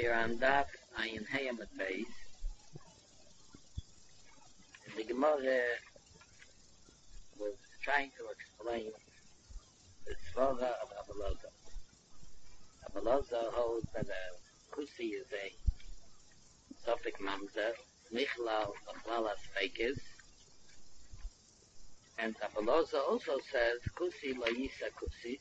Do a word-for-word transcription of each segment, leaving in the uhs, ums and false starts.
We are on Daf Ayin Hayamat Beis. The Gemara was trying to explain the Svara of Abelazar. Abelazar holds that a Kusi is a Sophic Mamzer, Nichlal Achlalas Fekes. And Abelazar also says Kusi La Yisa Kusis.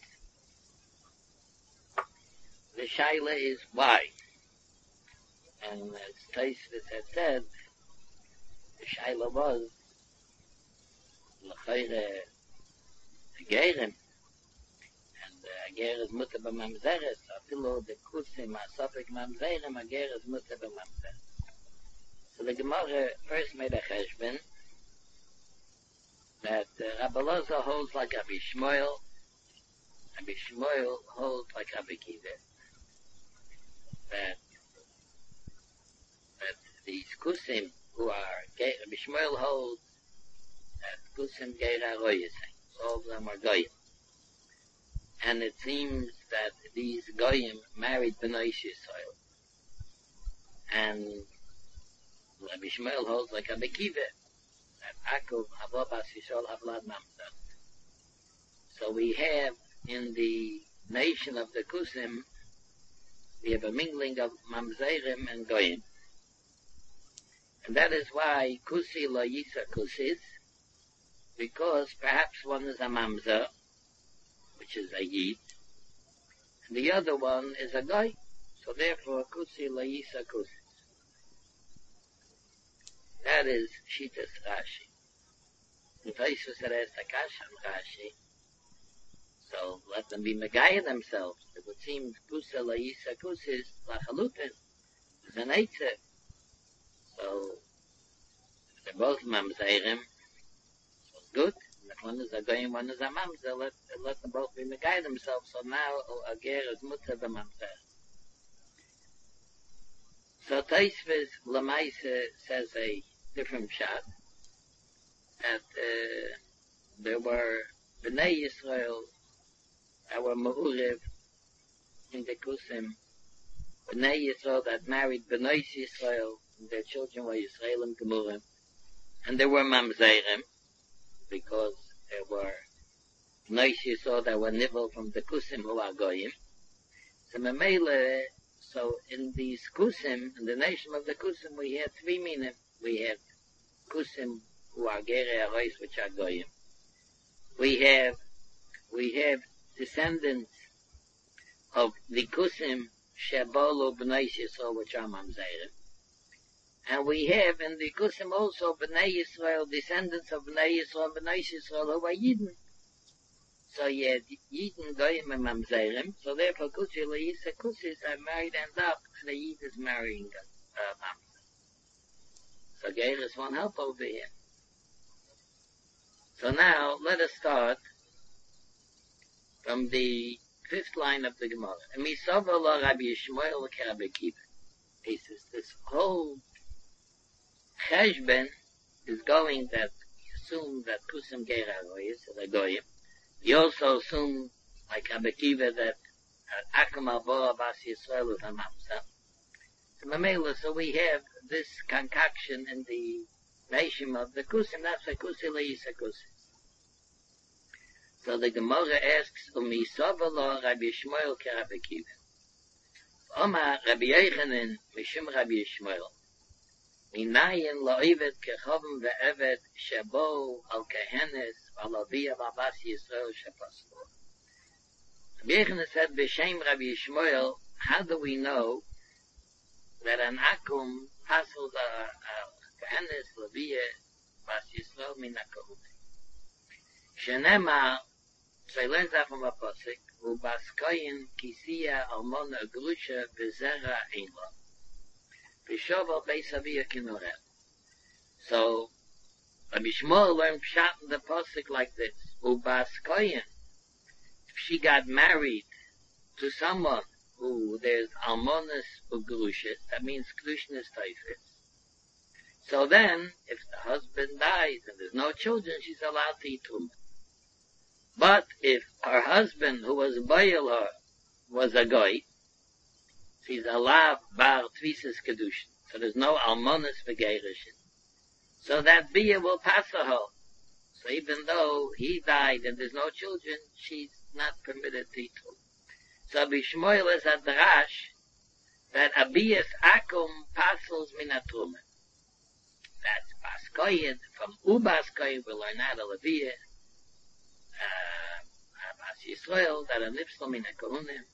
The Shaila is why. And as Taisvis had said, the Shaila was L'chayre Gerim, and the Ager is Mutter b'Mamzeres, Afilo the Kusim, Asopik Mamzerim, Ager is Mutter b'Mamzeres. So the Gemara first made a cheshbon that uh, Rabbi Loza holds like Rabbi Shmuel, Rabbi Shmuel holds like Rabbi Kiva, that that these Kusim who are Rabbi Shmuel holds that Kusim Geira Royesing. All of them are Goyim. And it seems that these Goyim married Bnei Yisrael. And Rabbi Shmuel holds like Rabbi Kiva, that Akov Havo Bas Yisrael Havlad Mamzer. So we have in the nation of the Kusim, we have a mingling of Mamzerim and Goyim. And that is why Kusi Lo Yisa Kusis, because perhaps one is a Mamzer, which is a Yid, and the other one is a Goy. So therefore, Kusi Lo Yisa Kusis. That is Shitas Rashi. The Taisus said as Takash and Rashi, so let them be Megaya themselves. It would seem Kusi Lo Yisa Kusis, Lachalutin, is an Eitzah. So, if they're both Mamzerim, so good. And if one is a Goyim, one is a Mamzer, let, let them both be Megai themselves. So now, Ager is Mutter b'Mamzer. So, Taisvis Lamaise says a different shot, that uh, there were Bnei Yisrael, that were Ma'urev in the Kusim, Bnei Yisrael that married Bnei Yisrael, their children were Yisraelim Gemurim, and there were Mamzerim, because there were Bnei Yisrael that were Nivel from the Kusim who are Goyim. So Memele, so in these Kusim, in the nation of the Kusim, we had three minim. We had Kusim who are Gerei Arois, which are Goyim. We have, we have descendants of the Kusim Shebolu Bnei Yisrael, which are Mamzerim. And we have in the Kusim also Bnei Yisrael, descendants of Bnei Yisrael, Bnei Yisrael who are Yidden. So you had Yidden, Goyim, and Mamzerim. So therefore, Kusi Lo Yisa Kusis are married and up, and the Yid is marrying uh, Mamzer. So Geir is one help over here. So now, let us start from the fifth line of the Gemara. And Misava lo Rabbi Yishmael ke Rabbi Kiva. He says, this whole Cheshben is going that assume that Kusim Geir Aroyes, the Goyim. You also assume, like Rabbi Kiva, that Akum Alboa Bas Yisrael is a Mamzer. So Mamela, so we have this concoction in the nation of the Kusim. That's a Kusi Lo Yisa Kusis. So the Gemara asks, Umi Sovalo Rabbi Shmuel ke Rabbi Kiva. Omar Rabbi Yochanan Mishum Rabbi Shmuel. Minayin lo evet kechovim ve'evet shebo al kehenes al aviyah v'abas Yisrael shepaslo. Rabbi Yochanan said, B'shem Rabbi Shmuel, how do we know that an akum passes a kehenes l'aviyah v'abas Yisrael min ha'kohunim? Shenema, so he learns that from a pasuk, u'baskoyin kisiya almona grusha v'zera einla. B'shovel beis aviyah kinorel. So, Rabbi Shmuel learned pshat in the pasuk like this, u'baskoyin, if she got married to someone who there's almonas u'grusha, that means grushness taifis. So then, if the husband dies and there's no children, she's allowed to eat truma. But if her husband, who was bayil her, was a goy, She's a lav bar tvisis kedushin. So there's no almonis begerishin. So that bia will pass her. So even though he died and there's no children, she's not permitted to eat. So Bishmoil is at the Rash that abias akum passes minatruma. That's Baskoyed, from Ubaskoyed, we learn that a Leviyah, uh, Bas Yisrael, that a Nipsel minakohunim.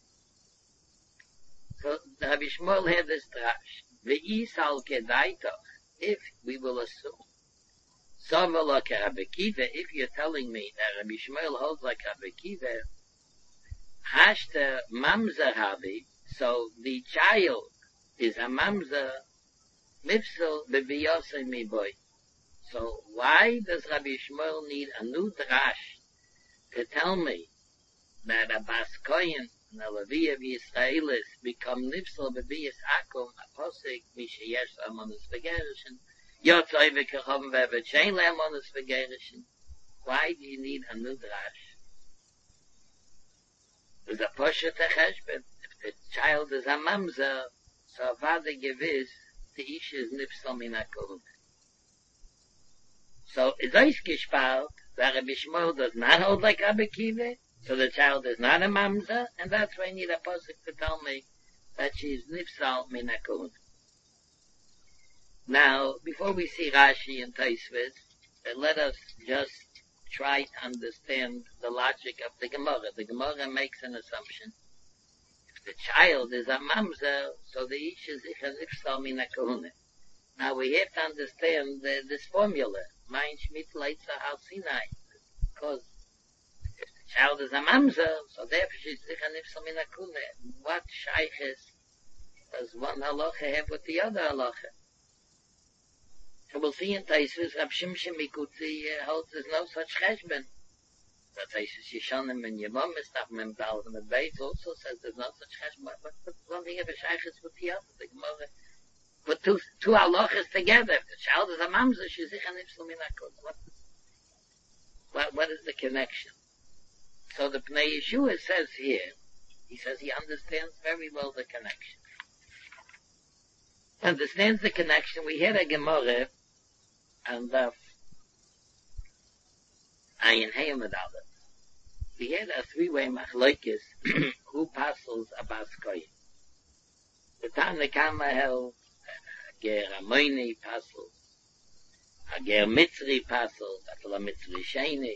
So Rabbi Shmuel had this drash. Ve'is al kedaitoch, if we will assume. Sovel like Rabbi Kiva, if you're telling me that Rabbi Shmuel holds like Rabbi Kiva, hashta mamzer havi, so the child is a mamzer, mifsel bebiyosei mi boy. So why does Rabbi Shmuel need a new drash to tell me that a Baskoyan and a Leviyah Yisraelis become nifsel bebiyas akum, a posik, mishayesh amonis begerishin, yotzoi v'kechom ve'v'chein le'amonis begerishin. Why do you need a new drash? There's a poshet cheshbon. If the child is a mamzer, so vada gewiss, the ish is nifsel min hakohunim. So it's ois gespart that Rabbi Shmuel does not hold like Rabbi Kiva, so the child is not a mamzer, and that's why I need a posik to tell me that she is nifsal min hakohunim. Now, before we see Rashi and Taisvis, uh, let us just try to understand the logic of the Gemara. The Gemara makes an assumption. If the child is a mamzer, so the ish is icha nifsal min hakohunim. Now we have to understand the, this formula. Mein Schmidt Leitzer Har Sinai. Because if the child is a mamzer, so therefore she's icha nifsal min hakohunim. What shayches does one halacha have with the other halacha? So we'll see in Taisus, Rab Shimshon Mikutzi uh, holds there's no such cheshbon. The Taisus Yishonim and Yevomis, Taf Mem Dal and Beis also says there's no such cheshbon. But, but one thing of a shaykhis with the other, the Gemara put two, two halachas together. If the child is a mamzer, she's icha nifsal min hakohunim. What, what, what is the connection? So the Pnei Yeshua says here, he says he understands very well the connection. Understands the connection. We had a Gemara, and uh, Ayin Hayim Adalet. We had a three-way machlokes who passes a Baskoy. The time the Kama held, a Ger Amoini passes, a Ger Mitzri passes, a Tala Mitzri Sheni.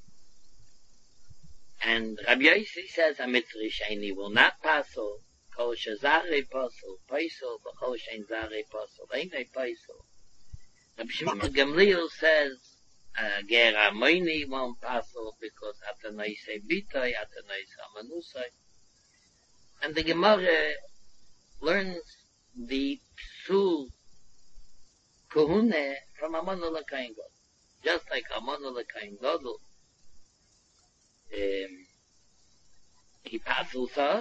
And Rabbi Yossi says a Mitzri Sheni will not passel, Kol Shazare pasel, Paisel, B'chol Shein Zare pasel, Einei Paisel. Rabbi Shimon Gamliel says, uh, Ger Amoini won't passel because Atanai say Bitoy, Atanai say Amanusai. And the Gemara learns the Psul Kohune from Amon L'Kain Gadol. Just like Amon L'Kain Gadol, um, he passels her,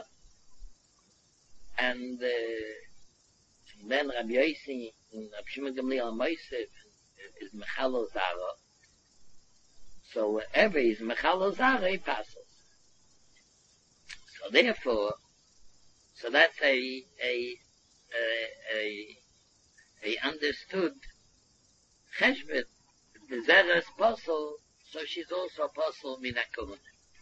and uh, then Rabbi Yossi and Rabbi Shimon Gamliel Moisef is Mechalo Zara. So wherever is Mechalo Zara, he passes. So therefore, so that's a a a a, a understood cheshbet. The Zara is apostle, so she's also apostle min hakohunim.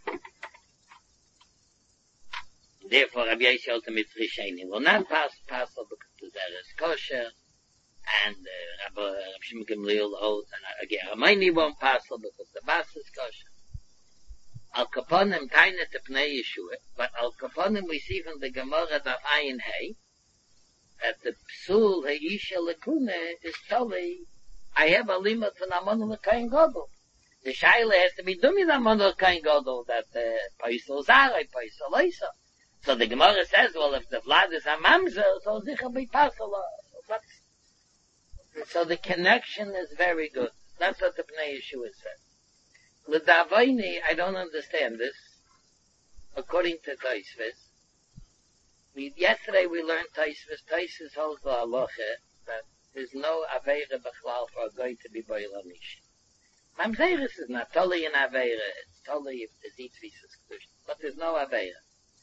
Therefore, Rabbi Yossi holds the Mitzri Sheni will not pass passel because the Zara is kosher, and uh, Rabbi Shimon Gamliel holds and Ger Amoini won't passel because the Bas is kosher. Al Kaponim taina to Pnei Yeshua, but Al Kaponim we see from the Gemara Daf Ayin Hey that the Psul Heisha Lekune is totally, I have a limit to Amon L'Kain Gadol. The Shaila has to be doing Amon L'Kain Gadol that uh, Paisel Zara, Paisel Leisa. So the Gemara says, well, if the Vlad is a mamzer, so zicha be pasala. So the connection is very good. That's what the Pnei Yeshua said. L'davaini, I don't understand this. According to Taisvis, we, yesterday we learned Taisvis. Taisvis holds the halacha that there's no aveira b'chlal for a guy to be boiler mish. Mamzeris is not totally an aveira. It's totally if the zitzvis is kedusha, but there's no aveira.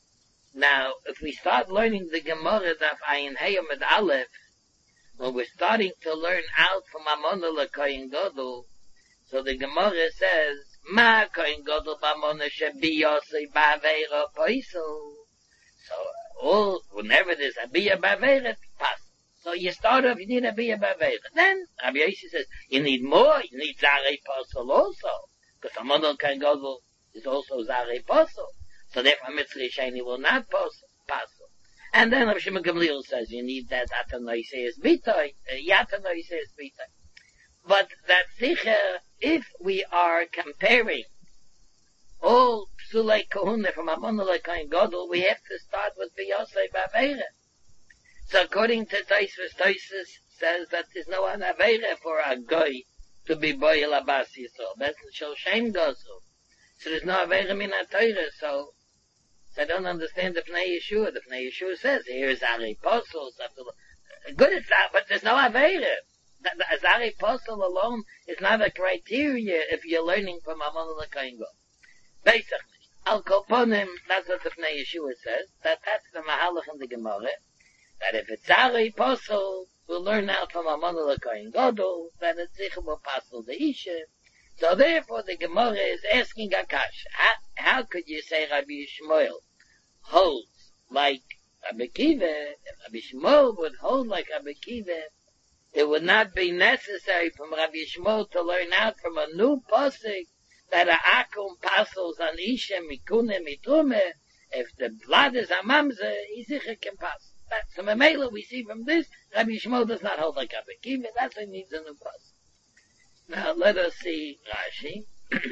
Now, if we start learning the Gemara Daf Ayin Heyam at Aleph, when we're starting to learn out from Amona LeKoyin Gadol, so the Gemara says, Ma Koyin Gadol B'Amona Shebi Yosei Ba'Aveira Poisel. So, all, whenever there's a Bia Ba'Aveira, pass. So you start off, you need a Bia Ba'Aveira. Then, Rabbi Yossi says, you need more, you need Zarei Posel also. Because Amona LeKoyin Gadol is also Zarei Posel. So therefore, Mitzri Sheni will not pass. And then Rav Shimon Gamliel says you need that Atanoiseis Bitoy, Yatanoiseis Bitoy. But that sicher, if we are comparing all Psulei Kohune from Amon LeKoyin Gadol, we have to start with Biyosei Ba'Aveira. So according to Tosfos, Tosfos says that there's no an Aveira for a Goy to be Boyel Abbas Yisrael. That's Shel Shem Gosu. So there's no Aveira min HaTorah, so So I don't understand the Pnei Yeshua. The Pnei Yeshua says, here is Ari Posel. Good, it's that, but there's no Aveira. The, the Ari Posel alone is not a criteria if you're learning from Amon LeKoyin Gadol. Basically, Al Kolponim, that's what the Pnei Yeshua says, that that's the Mahalach in the Gemara, that if it's Ari Posel, we'll learn out from Amon LeKoyin Gadol, that it's Zichabo Posel the Isha. So therefore the Gemara is asking Akash, how, how could you say Rabbi Shmuel holds like Rabbi Kiva? If Rabbi Shmuel would hold like Rabbi Kiva, it would not be necessary from Rabbi Shmuel to learn out from a new pasuk that a akum pasels an isha mikune mitrume. If the blood is a mamzer, he sicher can pass. That's a memela we see from this. Rabbi Shmuel does not hold like Rabbi Kiva. That's why he needs a new pasuk. Now let us see Rashi.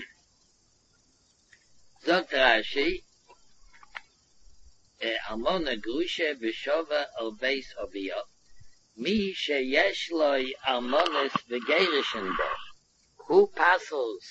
Zogt Rashi, Almona Grusha B'Shova Al Beis Aviyah, Mi Sheyesh Loi Almonas V'Gerishin Bo, who passels,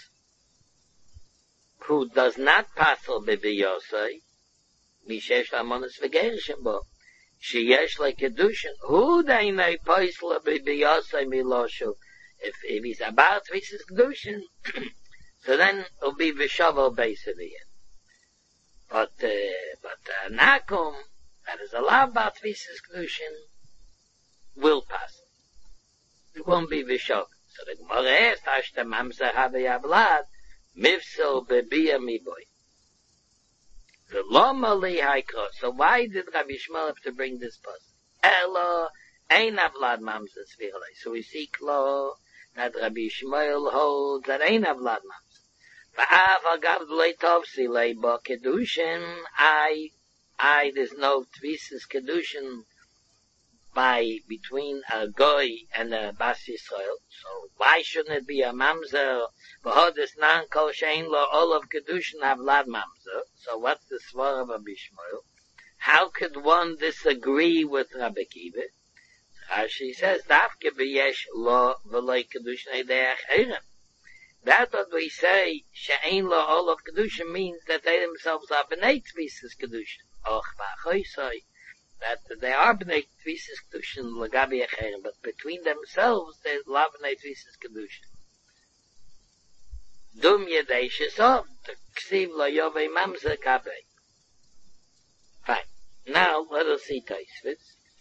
who does not passel B'Biyosai, Mi Sheyesh Almonas V'Gerishin Bo, Sheyesh Loi Kedushin, who Dainai Paisla B'Biyosai Miloshu. If, if he's about Tvisas Kedushin, so then it'll be V'Shavel Beis Aviyah. But, uh, but, uh, Nakum, that is allowed about Tvisas Kedushin, will pass. It won't be V'Shavel. So the Gemara asks, Ashta Mamsa Havi Avlad, Mivsel Bebiya Miboy. The Loma Li Haikro. So why did Rabbi Shmuel have to bring this pass? Elo, Ein Avlad Mamsa Svirlei. So we see Klo, that Rabbi Shmuel holds that ain't a blood mamzer. Va'av agav d'leitov silei bo kedushin. I, I, there's no tvisas kedushin by between a goy and a bas Yisrael. So why shouldn't it be a mamzer? V'hodis nan kol shein lo olav kedushin avlad mamzer. So what's the svar of Rabbi Shmuel? How could one disagree with Rabbi Kiva? Rashi says, Dafke b'yesh lo v'loi kedushin eidei acheirim. That's what we say, she'ein lo olav kedushin means that they themselves are b'nei tvisas kedushin. Och v'achoisoi, that they are b'nei tvisas kedushin l'gabi acheirim, but between themselves they're la b'nei tvisas kedushin. Dum yedei shesov, t'ksiv lo yovei mamzer kabei. Fine. Now let us see Tosfos.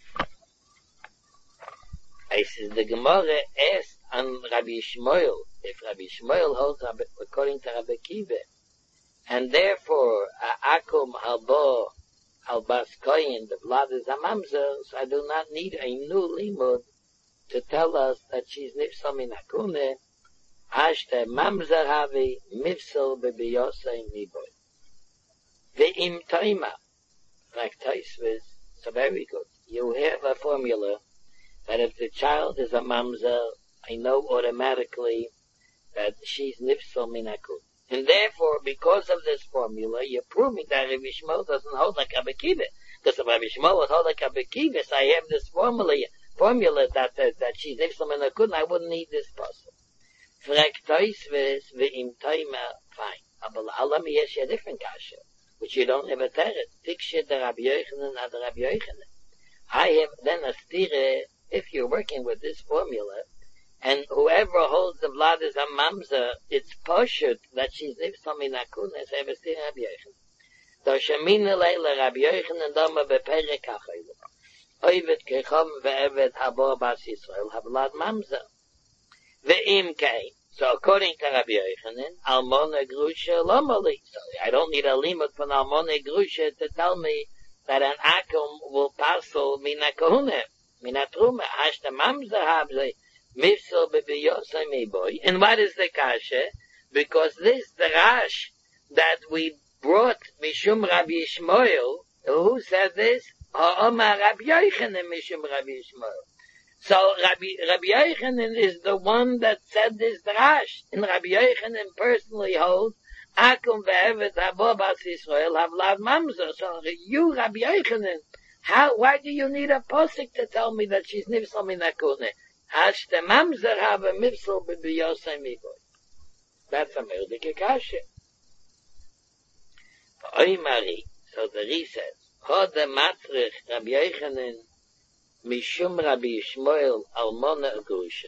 I says the Gemara asked on Rabbi Shmuel, if Rabbi Shmuel holds according to Rabbi Kiva, and therefore akum halbo halbas koyin, the blood is a mamzer, so I do not need a new limud to tell us that she's nifsal min hakune, ashte mamzer havi mifsal bebiyosei niboy. Ve'im toima, like Tosfos, so very good. You have a formula that if the child is a mamzer, I know automatically that she's nifsal min hakun. And therefore, because of this formula, you're proving that Rabbi Shmuel doesn't hold like Rabbi Kiva. Because if Rabbi Shmuel would hold like Rabbi Kiva, so I have this formula, formula that, that, that she's nifsal min hakun, I wouldn't need this puzzle. Frek Tosfos ve'im toima, fine. But Allah me yesh a different kasha, which you don't have a teret. Tikshe the Rabbi Yochanan ad Rabbi Yochanan. I have then a stire. If you're working with this formula, and whoever holds the blood is a mamzer, it's poshut that she's nifsal min hakun, as ever seen Rabbi Yochanan. Da shemine leile Rabbi Yochanan dama beperek achayla. Oivet kechom ve'evet habo bas Yisrael havlad mamzer. Ve'im kei. So according to Rabbi Yochanan, Almona Grusha Lomali. So I don't need a limit from Almona Grusha to tell me that an akum will parcel mina kahuna, mina truma, hashta mamzer habze, mifsel bebiyosa meboy. And what is the kasha? Because this, the Rash, that we brought Mishum Rabbi Yishmael, who said this? Ha'omar Rabbi Yochanan Mishum Rabbi Yishmael. So Rabbi, Rabbi Yochanan is the one that said this Rash. And Rabbi Yochanan personally holds, Akum ve'evet habo bas Yisrael havlav mamzer. So you, Rabbi Yochanan, how, why do you need a posik to tell me that she's nifsal min hakune? Hashte mamzer have a mifsal b'biyosei miboy. That's a merdike kasha. Oimari, so the Ri says, Hode matrich Rabbi Yochanan mishum Rabbi Yishmael almona agrusha.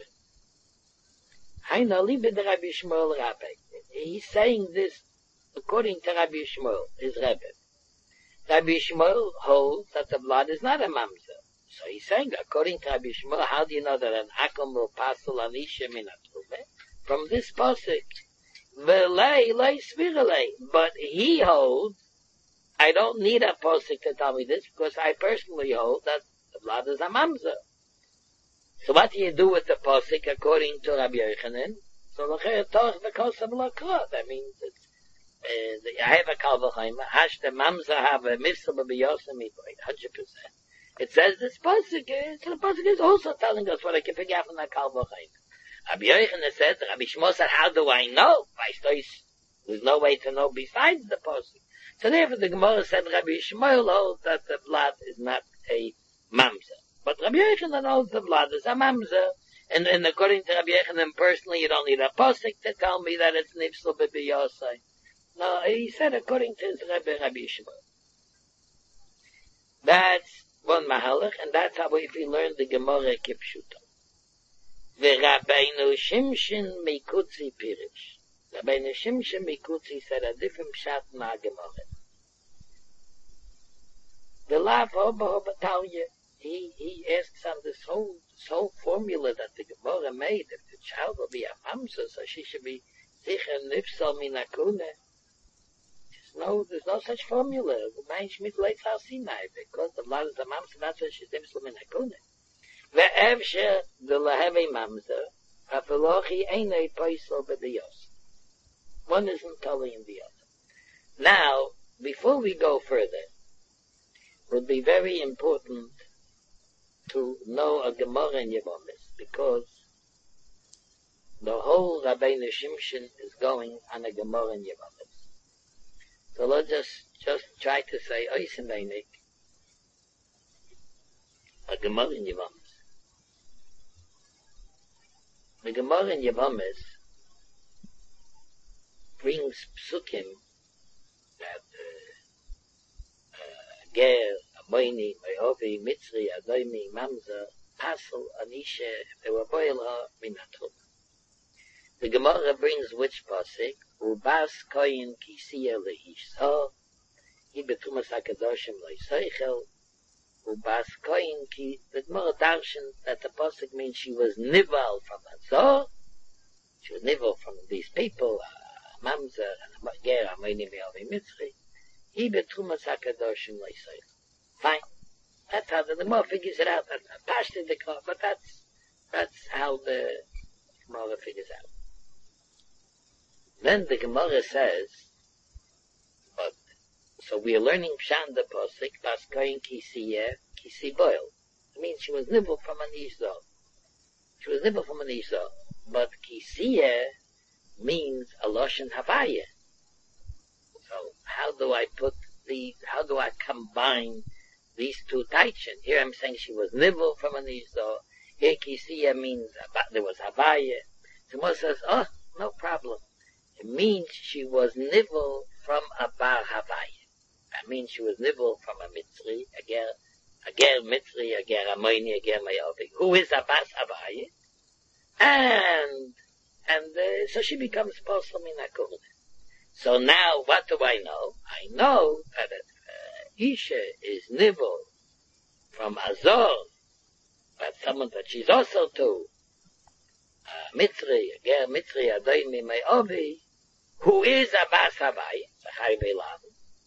Haina libe de Rabbi Yishmael Rabbi. He's saying this according to Rabbi Yishmael, his Rebbe. Rabbi Yishmael holds that the blood is not a mamzer. So he's saying, according to Rabbi Yishmael, how do you know that an akum will passel anisha min atrume? From this pasuk, V'lei lei svirelei. But he holds, I don't need a posik to tell me this, because I personally hold that the blood is a mamzer. So what do you do with the posik according to Rabbi Yochanan? So l'cher toch v'kos of l'krot. That means it's, uh, I have a kal v'chayma, hash the mamzer have a mifsel b'biyosa miboy, one hundred percent. It says this posik, so the posik is also telling us what I can pick up from that kal v'chayma. Rabbi Yochanan said, Rabbi Shmuel said, how do I know? There's no way to know besides the posuk. So therefore the Gemara said, Rabbi Shmuel holds that the blood is not a mamzer. But Rabbi Yochanan holds the blood is a mamzer. And, and according to Rabbi Yochanan personally, you don't need a posuk to tell me that it's nifsel b'biyosai. No, he said according to his Rabbi, Rabbi Shmuel. That's one mahalach, and that's how if we learn the Gemara kipshuta. V'Rabbeinu Shimshon Mikutzi Pirish. Rabbeinu Shimshon Mikutzi said a different pshat in our Gemara. The Lav Hoba Hoba Talya, he, he asks on this whole, this whole formula that the Gemara made, if the child will be a mamzer, so she should be sicher nifsal min hakune. There's no, there's no such formula. Mein Schmidt leitz al Sinai, because the blood is a mamzer, that's why she's nifsal min hakune. Ve'evshe de laheve mamzer, afilochi einei poisel b'diyos. One isn't telling the other. Now, before we go further, it would be very important to know a Gemara in Yevomis, because the whole Rabbeinu Shimshon is going on a Gemara in Yevomis. So let's just, just try to say, Oisemeinik, a Gemara in Yevomis. The Gemara in Yevomis brings psukim that uh, uh, Ger, Amoini, Mehovi, Mitzri, Adoimi, Mamzer, Pasel, Anisha, if they were boil her, Minatum. The Gemara brings which pasuk? Ubas koyin kisiya leishsa, hi betumas hakadoshim leiseichel, ubas koyin ki, the Gemara darshan that the pasuk means she was nival from Azor, she was nival from these people, uh, Mamzer, and Ger, Amoini, Mehovi, Mitzri, hi betumas hakadoshim leiseichel. Fine. That's how the Gemara figures it out. That's not pashti the Gemara, but that's, that's how the Gemara figures out. Then the Gemara says, but, so we are learning Pshan the Posik, Paskoyin Kisiyeh, Kisi Boil. It means she was nibble from an Ishzo. She was nibble from an Ishzo. But Kisiyeh means a Loshen Havaya. So how do I put these, how do I combine these two taichin? Here I'm saying she was nibble from an Ishzo. Here Kisiyeh means there was Havaya. So Moshe says, oh, no problem. It means she was nivel from a bar Havaya. That means she was nivel from a Mitzri, a ger, a ger Mitzri, a ger Amoini, a ger Mayovi, who is a bas Havaya. And, and, uh, so she becomes posel min hakune. So now, what do I know? I know that uh, Isha is nivel from Azor, but someone that she's also to uh, Mitzri, Ger Mitzri Adoimi Me'ovi, who is a Bas Havai, Zachai Beilam.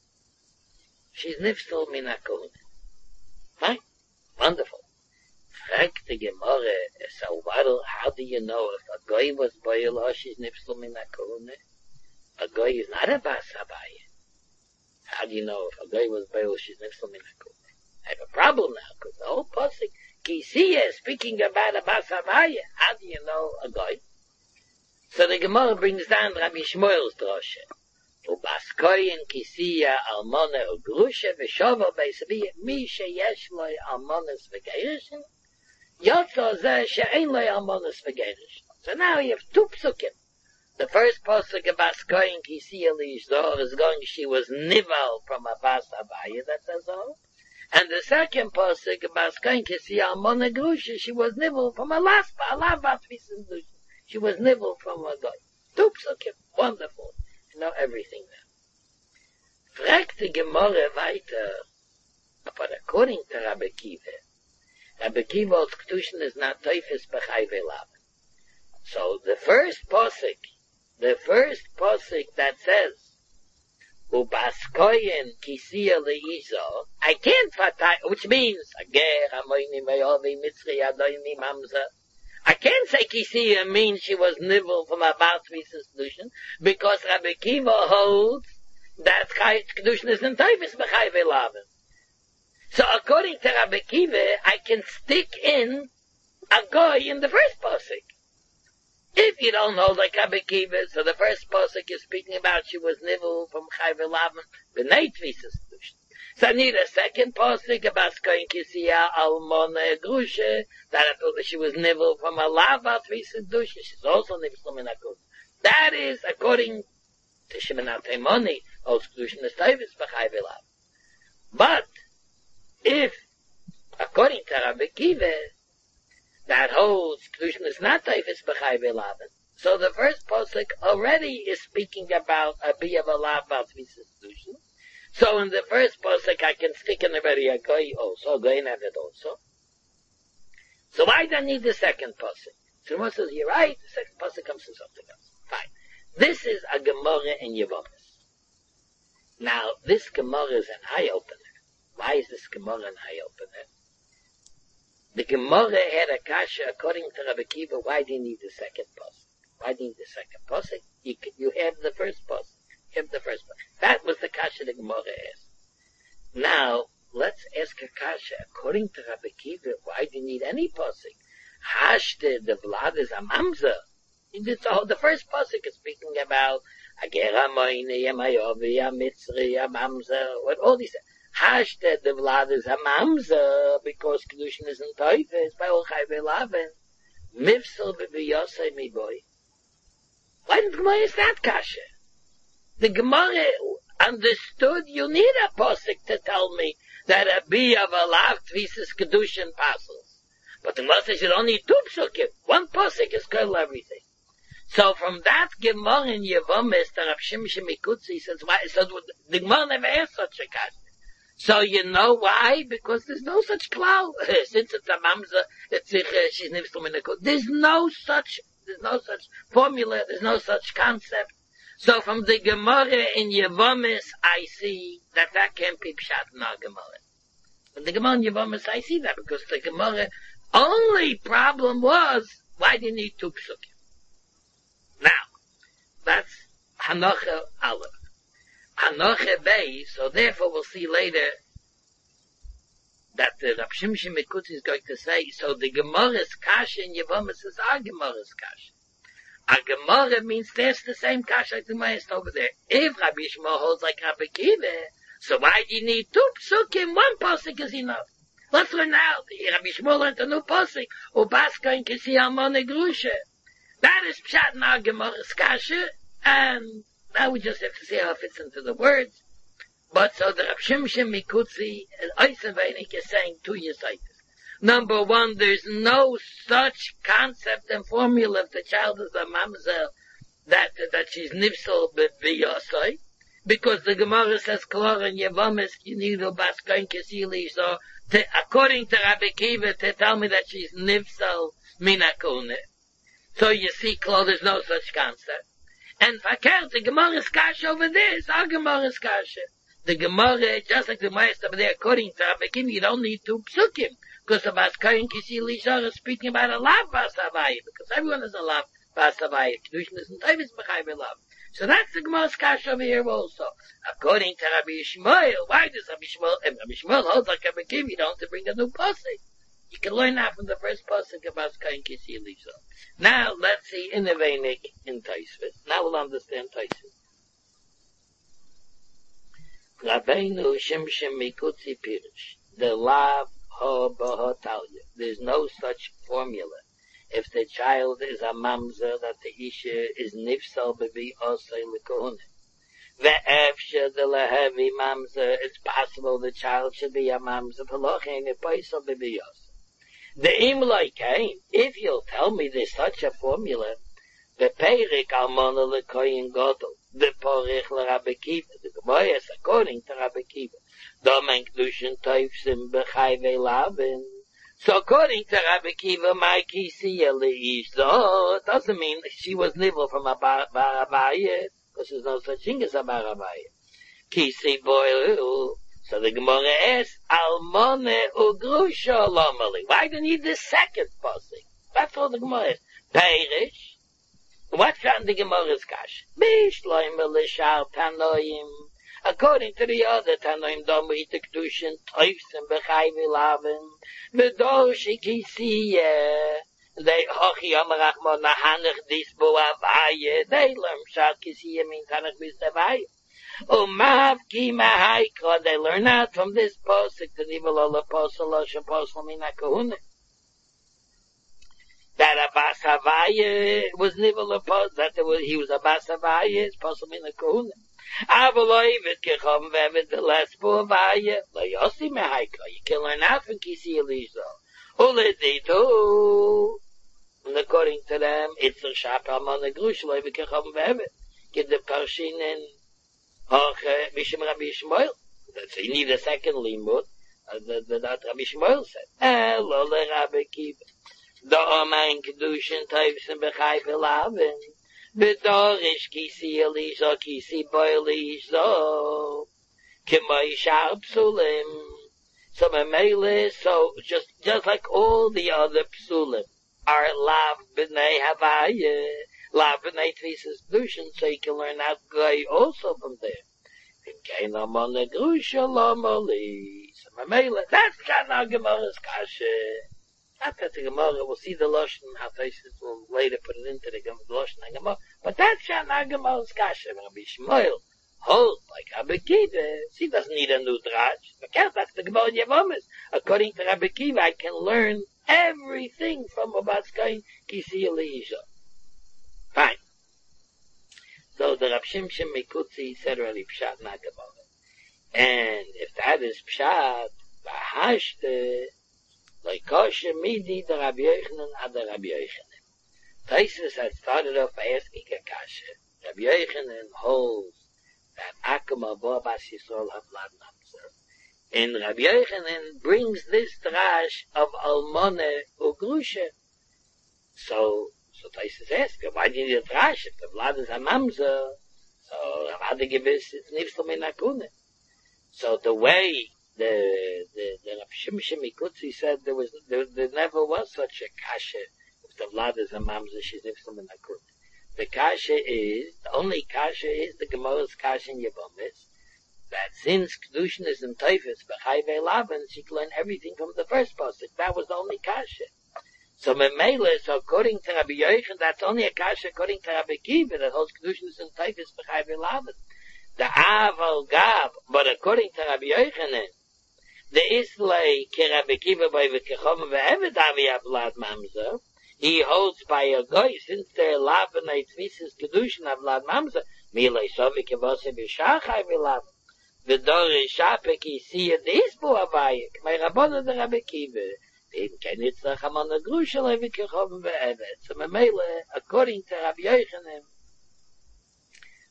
She's nifsel min HaKohen. Fine. Wonderful. Frag the Gemara, so how do you know if a guy was boil or she's nifsel min HaKohen? A guy is not a Bas Havai. How do you know if a guy was boil she's nifsel min HaKohen? I have a problem now, because the whole pasuk, Kisiya, speaking about a Bas Havai, how do you know a guy? So the Gemara brings down Rabbi Shmuel's drosha. Ubaskoyin kisiya almona ugrusha v'shova b'esaviyah mi sheyesh loy almonas v'geirishin yotzo zeh she'ein loy almonas v'geirishin. So now you have two psukim. The first pasuk of Baskoyin kisiya li'ishdor is going, she was nival from a Bas Havai, that's a zor. And the second pasuk of Baskoyin kisiya almona grusha, she was nival from a laspa, a lavat v'sindushin. She was nibbled from a guy. Two psukim, wonderful. You know everything now. Fragt the Gemara weiter, but according to Rabbi Kiva, Rabbi Kiva's Kedushin is not Teufis B'chai V'elaven. So the first pasuk, the first pasuk that says, Ubaskoyen kisiya le'izo, I can't fatay, which means, Ager, Amoyni, Me'ovi, Mitzri, Adoyni, Mamza, I can't say Kisiya means she was nivel from a Baal Tvisis Kedushin, because Rabbi Kiva holds that Kedushin is in Teufis B'chai V'elaven. So according to Rabbi Kiva, I can stick in a goy in the first pasuk. If you don't hold like Rabbi Kiva, so the first pasuk is speaking about she was nivel from Chai V'elaven, B'nei Tvisis Kedushin. So I need a second pasuk about Skoyin Kisiya Almona Grusha, that she was nivel from a lava tvisis dusha. She's also nivel min HaKohen. That is according to Shimon HaTeimoni, holds Kedushin is Teufis B'chai V'elaven. But if according to Rabbi Kiva, that holds Kedushin is not Teufis B'chai V'elaven, so the first pasuk already is speaking about a bia of a lava tvisis dusha. So in the first pasuk, I can stick in already a goy also, goy and have it also. So why do I need the second pasuk? So Moshe says, you're right, the second pasuk comes from something else. Fine. This is a Gemara in Yevomis. Now, this Gemara is an eye-opener. Why is this Gemara an eye-opener? The Gemara had a kasha, according to Rabbi Kiva, why do you need the second pasuk? Why do you need the second pasuk? You, you have the first pasuk. Have the first pasuk. That was the kasha the Gemara asked. Now, let's ask a kasha. According to Rabbi Kiva, why do you need any pasuk? Hashte the vlad is a mamza. The first pasuk is speaking about Agera Moini, Yamayovi, Yamitzri, Yamamza, what all these. Hashte the vlad is a mamza because Kedushin is in Teufis by Olchai V'elaven. Mifsel v'viyosei mi boy. Why didn't Gemara ask that kasha? The Gemara understood you need a pasuk to tell me that a bia of a lav tvisis Kedushin passes. But the Gemara says you don't need two psukim. One pasuk is called everything. So from that Gemara in Yevomis, the Rav Shimshon Mikutzi says, why? So the Gemara never asked such a question. So you know why? Because there's no such cloud. Since it's a mamza, it's uh, she's nifsel min HaKohen. There's no such, there's no such formula. There's no such concept. So from the Gemara in Yevomis, I see that that can't be pshat in our Gemara. From the Gemara in Yevomis, I see that because the Gemara only problem was why do you need two psukim? Now, that's Hanocha Aleph. Hanocha Bey, so therefore we'll see later that the Rav Shimshon Mikutzi is going to say, so the Gemara's kasha in Yevomis is our Gemara's kasha. Our Gemara means there's the same kasha like the Mayest over there. If Rabbi Shmuel holds like Rabbi Kiva, so why do you need two psukim? One pasuk is enough. Let's learn now. Rabbi Shmuel learned a new pasuk. Ubaska in Kisi Almona Grusha. That is pshat in our Gemara's kasha, and now we just have to see how it fits into the words. But so the Rav Shimshon Mikutzi, Eisen Veinik is saying two yesaitis. Number one, there's no such concept and formula if the child is a mamzer that that she's nifsal b'yosai, because the Gemara says klar and Yevamis you need to baskain kesili. So to, according to Rabbi Kiva, to tell me that she's nifsal minakune. So you see, klar, there's no such concept. And fakir, the Gemara's kasha over there is our Gemara's kasha. The Gemara, just like the Gemara over there, according to Rabbi Kiva, you don't need two psukim. Because the Baskayin Kisili Shah is speaking about a lav basavaya, because everyone is a lav basavaya. Kedushin is in Tavis B'chai V'lav. So that's the Gemara's kasha over here also. According to Rabbi Yishmael, why does Rabbi Yishmael, and Rabbi Yishmael holds like Rabbi Kiva, you don't have to bring a new pasuk. You can learn that from the first pasuk about Baskayin Kisili Shah. Now, let's see in the Veinik in Taisvis. Now we'll understand Taisvis. Rabbeinu Shimshim Mikutzi Pirish. The lav there's no such formula. If the child is a mamzer, that the isha is nifsal bebi osay l'kohune. Ve'efshe de lehevi mamzer, it's possible the child should be a mamzer, v'lochein epaisal bebi osay. The imloi came, if you'll tell me there's such a formula, the peirik almona l'koyin godel, the porich l'Rabbi Kiva, the Gemara is according to Rabbi Kiva. Domen Kedushin Toifsim B'chai V'lavin. So according to Rabbi Kiva, my kisi elish. So it doesn't mean she was nivel from a barabaya, because there's no such thing as a barabaya. Kisi boil. So the Gemara asks, Almone ugrusha lomali. Why do you need this second posting? That's all the Gemara is. Peirish. What's on the Gemara's kash? Bishloim elishar tanoim. According to the other Tanoim Domi to Kedushin, Toifsim B'chai V'lavin, V'doshi Kisiyeh, they Hochi Yomarachmo Nahanach Disbo Avaye, they learn Pshat Kisiyeh means Hanach B'Savaye. Umav Ki Mahaikra, they learn out from this posik, the Nivel Apostle, Osh Apostle Mina Kahune. That a Basavaye was Nivel Apostle, that he was a Basavaye, it's Apostle Mina Kahune. Avaloi vit gekommen wer mit der Lesbo vaye, la yosi me haika, you can learn out from Kisi Elizo. Ule ditu, and according to them, it's a shapam on the grush, la vit gekommen wer mit, get the Parshin in, och, Mishim Rabbi Shmuel, that's, you need a second limud, uh, that, that Rabbi Shmuel said, eh, lo le Rabbi Kiva, do omein kedushin toivsim b'chai v'lavin, Bedorish kisi elizo kisi boilizo k'may shar psulim. So memele, so just just like all the other psulim are lav b'nei havaya, lav b'nei tvisas dushin. So you can learn out goy also from there. V'kein amon negrusha lomoli. So memele, that's kind of Gemara's kasha. Not that the Gemara will see the Lashon, how Taisus will later put it into the Lashon and Gemara, but that's Shana Gemara's kasha. Rabbi Shmuel holds like Rabbi Kiva. She doesn't need a new drach. But that's the Gemara Yevamis. According to Rabbi Kiva, I can learn everything from Obatskain Kisi Eliisha. Fine. So the Rab Shimshon Mikutzi said really Pshat not Gemara. And if that is Pshat, Bahashte, like Kosher Midi, the Rabbi Yochanan, and the Rabbi Yochanan. Taisus had started off by asking a kasha. Rabbi Yochanan holds that Akama Bobas Yisrael have blood mamzer. And Rabbi Yochanan brings this drash of Almone Ugrusha. So, so Taisus asks, why do you need a drash if the blood is a mamzer? So, Rabbi Gibis, it's Nifsel Minakune. So the way The the the Rab Shimshon Mikutzi said there was there, there never was such a kasha if the vlad is a mamzer she's nifsal min hakut. The kasha is the only kasha is the Gemara's kasha in Yevamis that since kedushin is in Teifus b'chai ve'lavin she can learn everything from the first pasuk. That was the only kasha. So memela, so according to Rabbi Yochanan, that's only a kasha according to Rabbi Kiva that holds kedushin is in Teifus b'chai ve'lavin. The aval gab, but according to Rabbi Yochanan, the Islay ki Rabbi Kiva by v'kechom ve'eved avi avlad mamzer, he holds by a goy, since they're lav and they tvisis kedushin avlad mamzer, milay sovi kevose b'shachai v'lav, v'dori shapek yisiya d'isbu avayik, my rabbona de Rabbi Kiva, v'im kenitzach amon agrusha le v'kechom ve'eved. So memele, according to Rabbi Yochanan,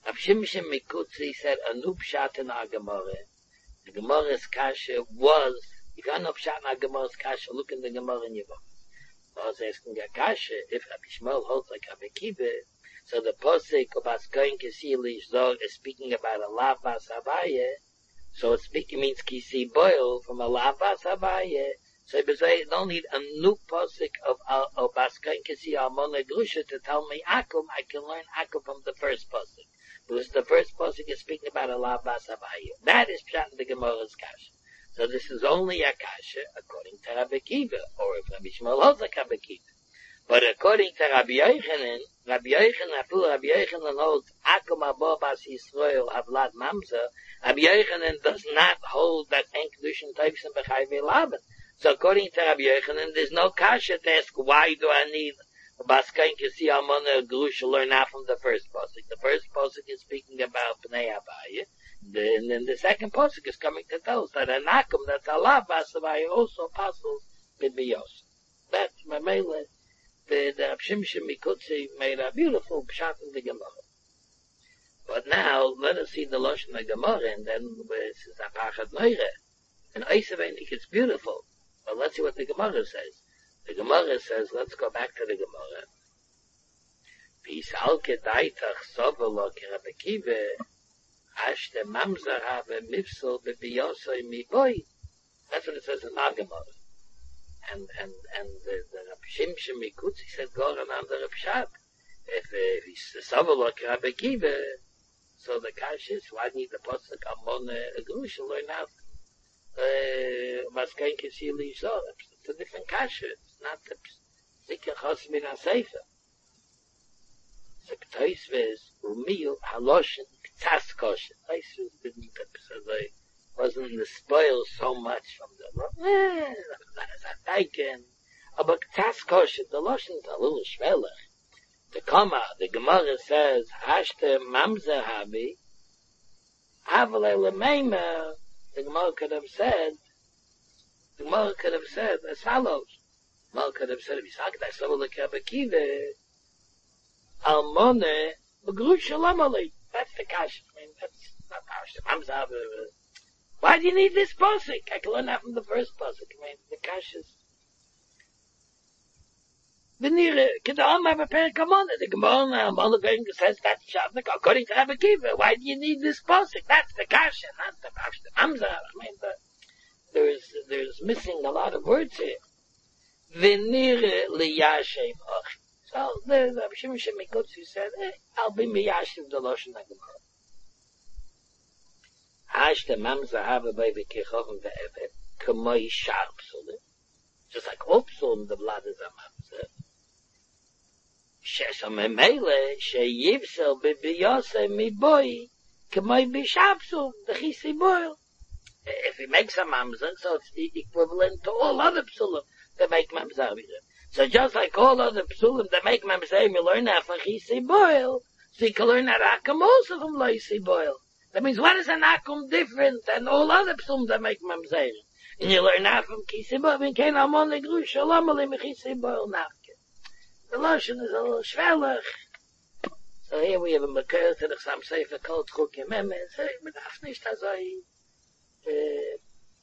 Rav Shimshon Mikutzi said a new pshat in our Gemara. The Gemara's kasha was, if you have no pshat in our Gemara's kasha, look in the Gemara in Yevamot. I was asking a kasha, if Rabbi Shmuel holds like Rabbi Kiva, so the posik of Askoin Kisili Zor is speaking about a lavas Abaye, so it's speaking means Kisi Boil from a lavas Abaye. So you say, don't need a new posik of of Askoin Kisi Almona Grusha to tell me Akum, I can learn Akum from the first posik. Because the first posuk is speaking about a lavas Abaye. That is pshat in the Gemara's kasha. So this is only a kasha according to Rabbi Kiva, or if Rabbi Shmuel holds like Rabbi Kiva. But according to Rabbi Yochanan, Rabbi Yochanan, Apu Rabbi Yochanan holds Akum Abo Bas Yisrael Havlad Mamza. Rabbi Yochanan does not hold that En Kedushin Toivsim B'chayvei Laban. So according to Rabbi Yochanan, there's no kasha to ask, why do I need Baskain Kisi Almona Grush to learn out from the first posuk? The first posuk is speaking about Pnei Abaye. And then the second posuk is coming to tell us that an akum that's Allah Basabai also apostles could be Yosef. That's my mele. The the Rav Shimshon Mikutzi made a beautiful pshat in the Gemara. But now let us see the Lashon of Gemara, and then this is a Pachat Neure. And I think it's beautiful. But let's see what the Gemara says. The Gemara says, let's go back to the Gemara. Pisal kedaitach sovelo Rabbi Kiva. Ashte mamzer have mifsel bebiyosoi mi boy. That's what it says in our Gemara. And and and the, the Rav Shimshon Mikutzi said, go on under Rav Shab. If if he's sovelo Rabbi Kiva, so the kash is, why need the posuk amon a grush to learn out? Maskain kisili so. It's a different kash. It's not the zikr chos min ha-sefer. So K'toisves umiyu haloshin k'tas koshin. K'toisves didn't, so they wasn't the spoil so much from the, eh, that's a taiken. But k'tas koshin, the loshin is a little shvelach. The comma, the Gemara says, hashte mamzer habi, avale lemeimer. The Gemara could have said, the Gemara could have said as follows. The Gemara could have said, if you say that, so look at Kiva, Almone, Begrush Shalom Ali. That's the kash. I mean, that's not kash. Mamzer habi. Why do you need this posik? I can learn that from the first posik. I mean, the kash is, Venire, Kedam have a pair come on, the Gemara Malaging says that Shavnik, according to Rabbi Kiva, why do you need this posik? That's the kasha, not the Pashta Mamza. I mean, the, there's, there's missing a lot of words here. Venire liyashem och. So, the Rabbi Shimshon Mikutzi said, eh, I'll be miyashiv the Loshen HaGemara. Hashta Mamza have a baby kichovim ve'evet, k'moi shar psulim. Just like all psulim, the blood is a Mamza. Shesomemele sheyivsel bibiyose mi boy k'moi bishapsul the chisi boil. If he makes a mamzer, so it's equivalent to all other psulim that make mamzer. So just like all other psulim that make mamzer, you learn that from chisi boil. So you can learn that akum also from loisi boil. That means what is an akum different than all other psulim that make mamzer? And you learn that from chisi boil. We can't amon the grush shalom alim chisi boil now. The Lashon is a little shvelach. So here we have a Makar to the Chasam Sofer called Chukim Emes. Hey, but that's nicht as I, uh,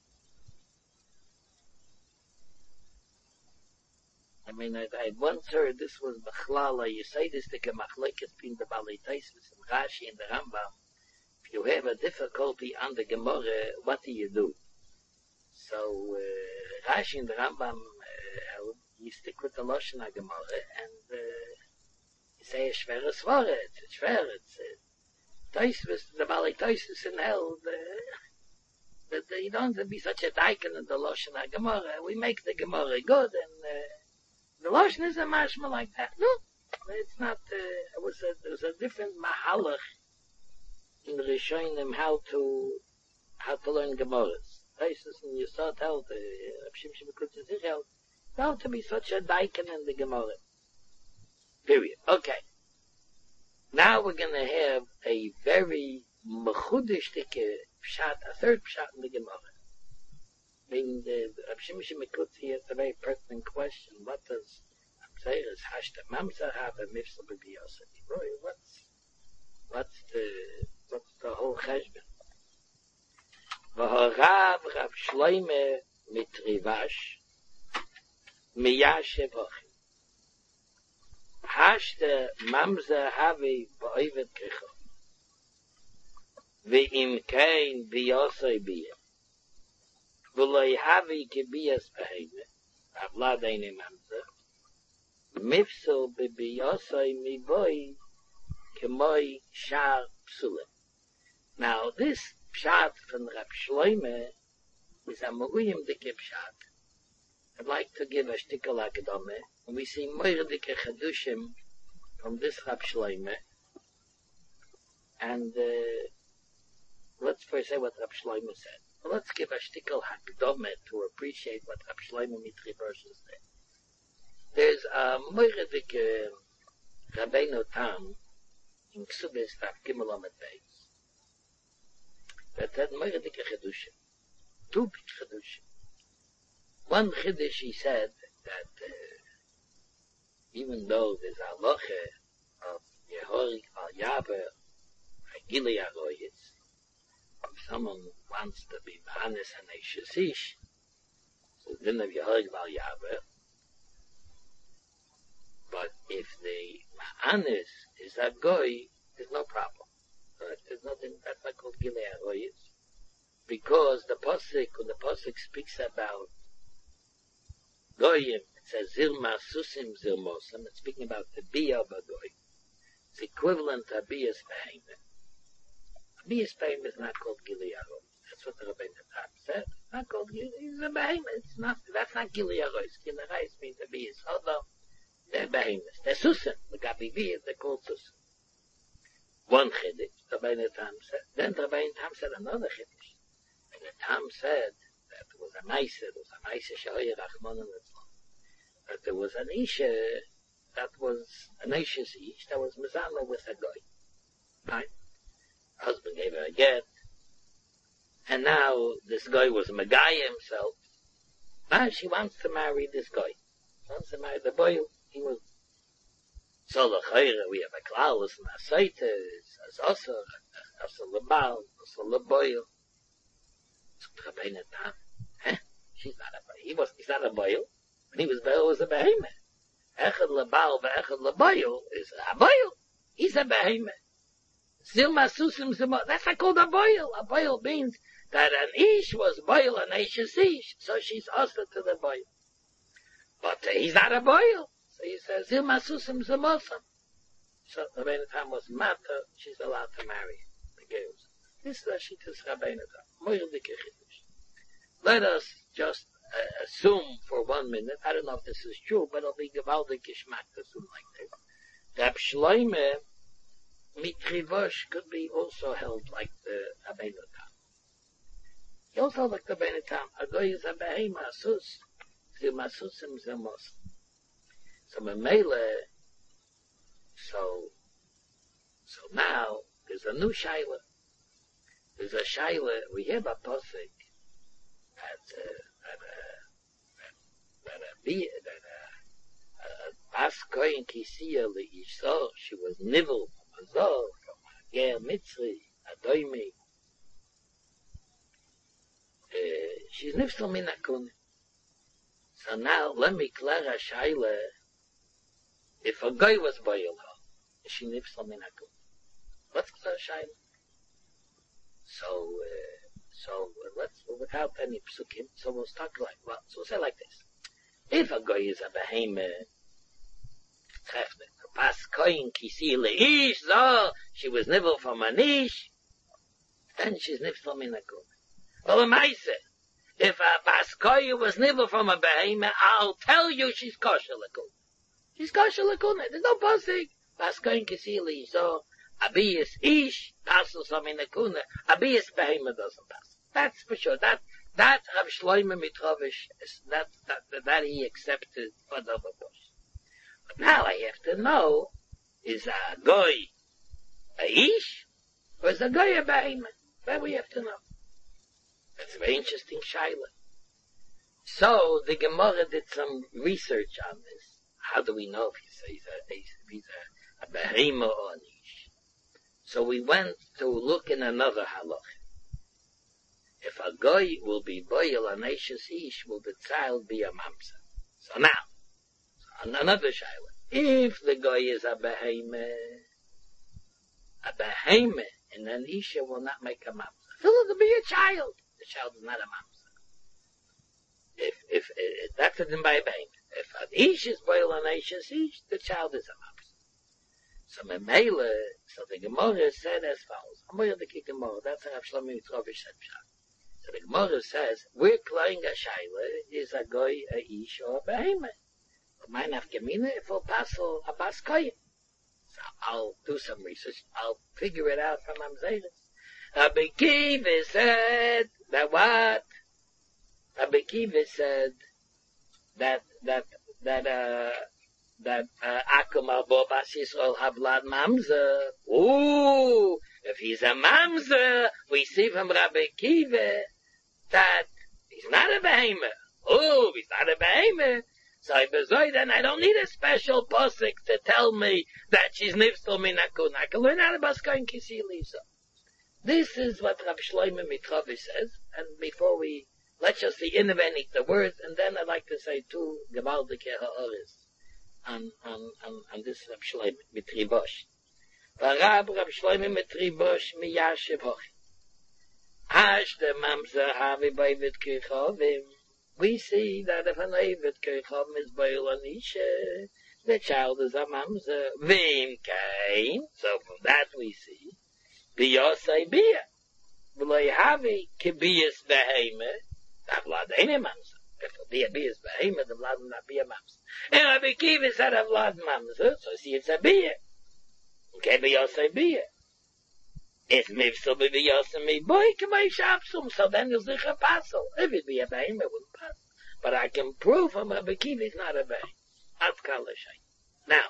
I mean, I, I once heard this was Bechlala. You say this to Gemachlekes between the Balei Tosfos and Rashi and the Rambam. If you have a difficulty on the Gemara, what do you do? So, uh, Rashi and the Rambam, uh, you stick with the Lashon HaGemara, and, uh, you say a shvere svara, it's a shvere, it's a Tosfos, the Balei Tosfos in hell, that uh, you don't have to be such a daikon in the Lashon HaGemara. We make the Gemara good, and, uh, the Lashon is a mashma like that. No, it's not, uh, it was a, it was a different mahalach in the Rishonim how to, how to learn Gemaras. Tosfos, and you saw tell the, Rav Shimshon Mikutzi Zichel, not to be such a daikon in the Gemara. Period. Okay. Now we're going to have a very mechudishtike pshat, a third pshat in the Gemara. I mean, the Rav Shimshon Mikutzi has a very pertinent question. What does Amseres Hashta Mamzer have a mifsal b'biyosei? What's What's the, what's the whole cheshbon? V'horav Rav Shloime mitrivash miyashe v'ochim. Hashte mamze havi ba'ovet kricho. V'im kein b'yosoi b'yeh. V'loi havi kibiyas b'heime. Avlad eine mamze. Mifsel b'biyosoi miboi kemoi shar psulim. Now this pshat from Rav Shloime is a mu'uyim dike pshat. I'd like to give a shtickle akadome, and we see moire dike chedushim from this Rav Shloime. And uh, let's first say what Rav Shloime said. Well, let's give a shtickle hakdome to appreciate what Rav Shloime mitri verses said. There's a moire dike Rabbeinu Tam in Ksubis Rav Gimel Omet Beis. That had moire dike chedushim. Two big chedushim. One chiddush he said that uh, even though there's a loche of Yehorik al Yaber, Gilei Aroyitz, if someone wants to be Mahanis and Eishesish, so then of Yehorik al Yaber, but if the Mahanis is a goy, there's no problem. Right? There's nothing, that's not called Gilei Aroyitz, because the Pasuk, when the Pasuk speaks about Goyim, it says Zilma Susim Zilmosam. It's speaking about the Biyah Bagoy. It's equivalent to Abiyas Behemah. Abiyas Behemah is not called Gilei Aroyis. That's what the Rabbeinu Tam said. It's not called Gilei. It's a Behemah. It's not. That's not Gilei Aroyis. Gilei Aroyis means Abiyas. Although they're Behemahs. They're Susim. The Gabi Biyah, they're called Susim. One chiddush, the Rabbeinu Tam said. Then the Rabbeinu Tam said another chiddush. And the Tam said that it was a Maisa. It was a Maisa Shahoyer Rachmanon Litzlan. That there was an Isha that was an Isha's Ish that was Mizana with a guy. Right? Husband gave her a get. And now this guy was Megaya himself. Now she wants to marry this guy. She wants to marry the boy. He was so l'chayra. We have a klaalus and a saita. It's also also lebal, also leboil. So the Rabbeinu Tam, huh? She's not a boy. He was. He's not a boy. When he was boil, was a behemoth. Echad lebal ve'echad leboil is a boil. He's a behemoth. Zilma susim zilma. That's not called a boil. A boil means that an ish was boil and ish is ish. So she's also to the boil. But uh, he's not a boil. So he says zilma susim zilmosam. So the Rabbeinu Tam was mata. She's allowed to marry the girls. This is a shittas Rabbeinu Tam. Moir dike chiddush. Let us just Uh, assume for one minute, I don't know if this is true, but it'll be gewaldig geschmack to assume like this. Rab Shloime mitrivosh could be also held like the Rabbeinu Tam. He also held like the Rabbeinu Tam. Agoy is a behema asus, zil masusim zil mos. So memele, so, so now there's a new shaila. There's a shaila. We have a posik at uh, that a that a be that a bas koin kisiya leisha, she was nivel from Azor, from Ger Mitzri, Adoimi. Uh, she's nifsal min hakun. So now let me clear a shaila. If a guy was boil her, is she nifsal min hakun? Let's clear a shaila. So. Uh, So uh, let's, without any psukim, so we'll start like, well, so we'll say like this. If a guy is a behemoth, trefnet, a pas koin kisi leish, so, she was nivel from an ish, then she's nifsal min hakun. Well, I say, if a pas koin was nivel from a behemoth, I'll tell you she's kosher lakun. She's kosher lakun. There's no pasuk. Pas koin kisi leish, so, abiyas ish, pasul some in hakun. Abiyas behemoth doesn't pass. That's for sure. That that Rav Shloime Mitrovish, that that that he accepted for the bush. But now I have to know: is a goy a ish, or is a goy a behemoth? That we have to know. That's a very interesting shaila. So the Gemara did some research on this. How do we know if he's a, he's a, he's a, a behemoth or an ish? So we went to look in another halach. If a goy will be boil an eishes ish, will the child be a mamza? So now, so another shaila. If the goy is a beheme, a beheme, and an isha will not make a mamza. So it'll be a child. The child is not a mamza. If, if, if that's it by a beheme. If an ish is boil an eishes ish, the child is a mamza. So Memele, so the Gemara said as follows. I'm going to keep the Gemara. That's how Shlomo Mitrovish said pshat. So the Gemara says, we're playing a shaila, is a goy, a ish, or a behemoth. But my nafkamina, if we'll pass a bas koyim. So I'll do some research. I'll figure it out from Amzedis. Rabbi Kiva said that what? Rabbi Kiva said that, that, that, uh, that, uh, Akum Arbo Bas Yisrael Havlad Mamzer. Ooh! If he's a mamzer, we see from Rabbi Kiva that he's not a behemoth. Oh, he's not a behemoth. So I bezoi, then I don't need a special posik to tell me that she's nifstal minakun. I can learn out of Baskoin Kisilisa. This is what Rabbi Shlomo Mitrovish says. And before we, let's just see intervening the words, and then I'd like to say two Gemaldike Ha'oris on, on, on, on this Rabbi Shlomo Mitrovish. Varab Rab Shlomo Mitrovish miyashiv hochi. Ash the mamzer havi b'avid kirchovim. We see that if an avid kirchovim is boil on isha, the child is a mamzer. Vim kain. So from that we see biyosei bia. V'loi havi kibiyas behemoth. That vlad ain't a mamzer. If a bia biyas behemoth, the vlad will not be a mamzer. And Rabbi Kiva said a vlad mamzer, so see it's a bia. Okay, biyosei bia. If mivsel be biyosei mi boy, k'may shapsum, so then you'll zich a passel. If it be a behemoth, it wouldn't pass. But I can prove from Rabbi Kiva it's not a behemoth. Atkal l'shay. Now,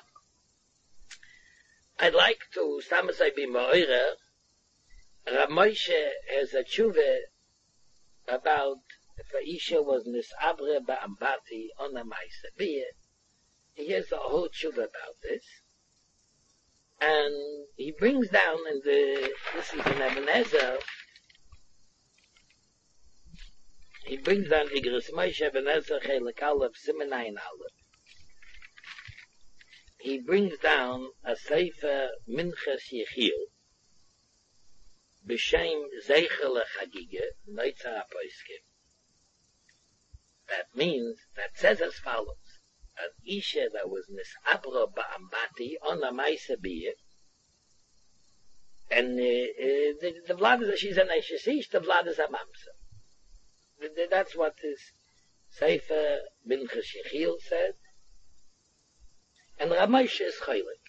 I'd like to, Samasai be mo'ira, Rav Moshe has a tshuva about if a isha was nisabre ba'ambati on a ma'isa bia. He has a whole tshuva about this. And he brings down in the, this is in Ebenezer, he brings down Igris Moshe Ebenezer Chelik Aleph Simenayin Aleph. He brings down a Sefer Minchas Yechiel, B'Shem Zeicher LeChagige, Neitzer HaPoskim. That means, that says as follows. An isha that was nisabra ba'ambati on a ma'isa biyah, and uh, uh, the, the blood is, she's an eishesish, the blood is a mamsa. That's what this Sefer Minchas Yechiel said. And Rav Moshe is chaylik.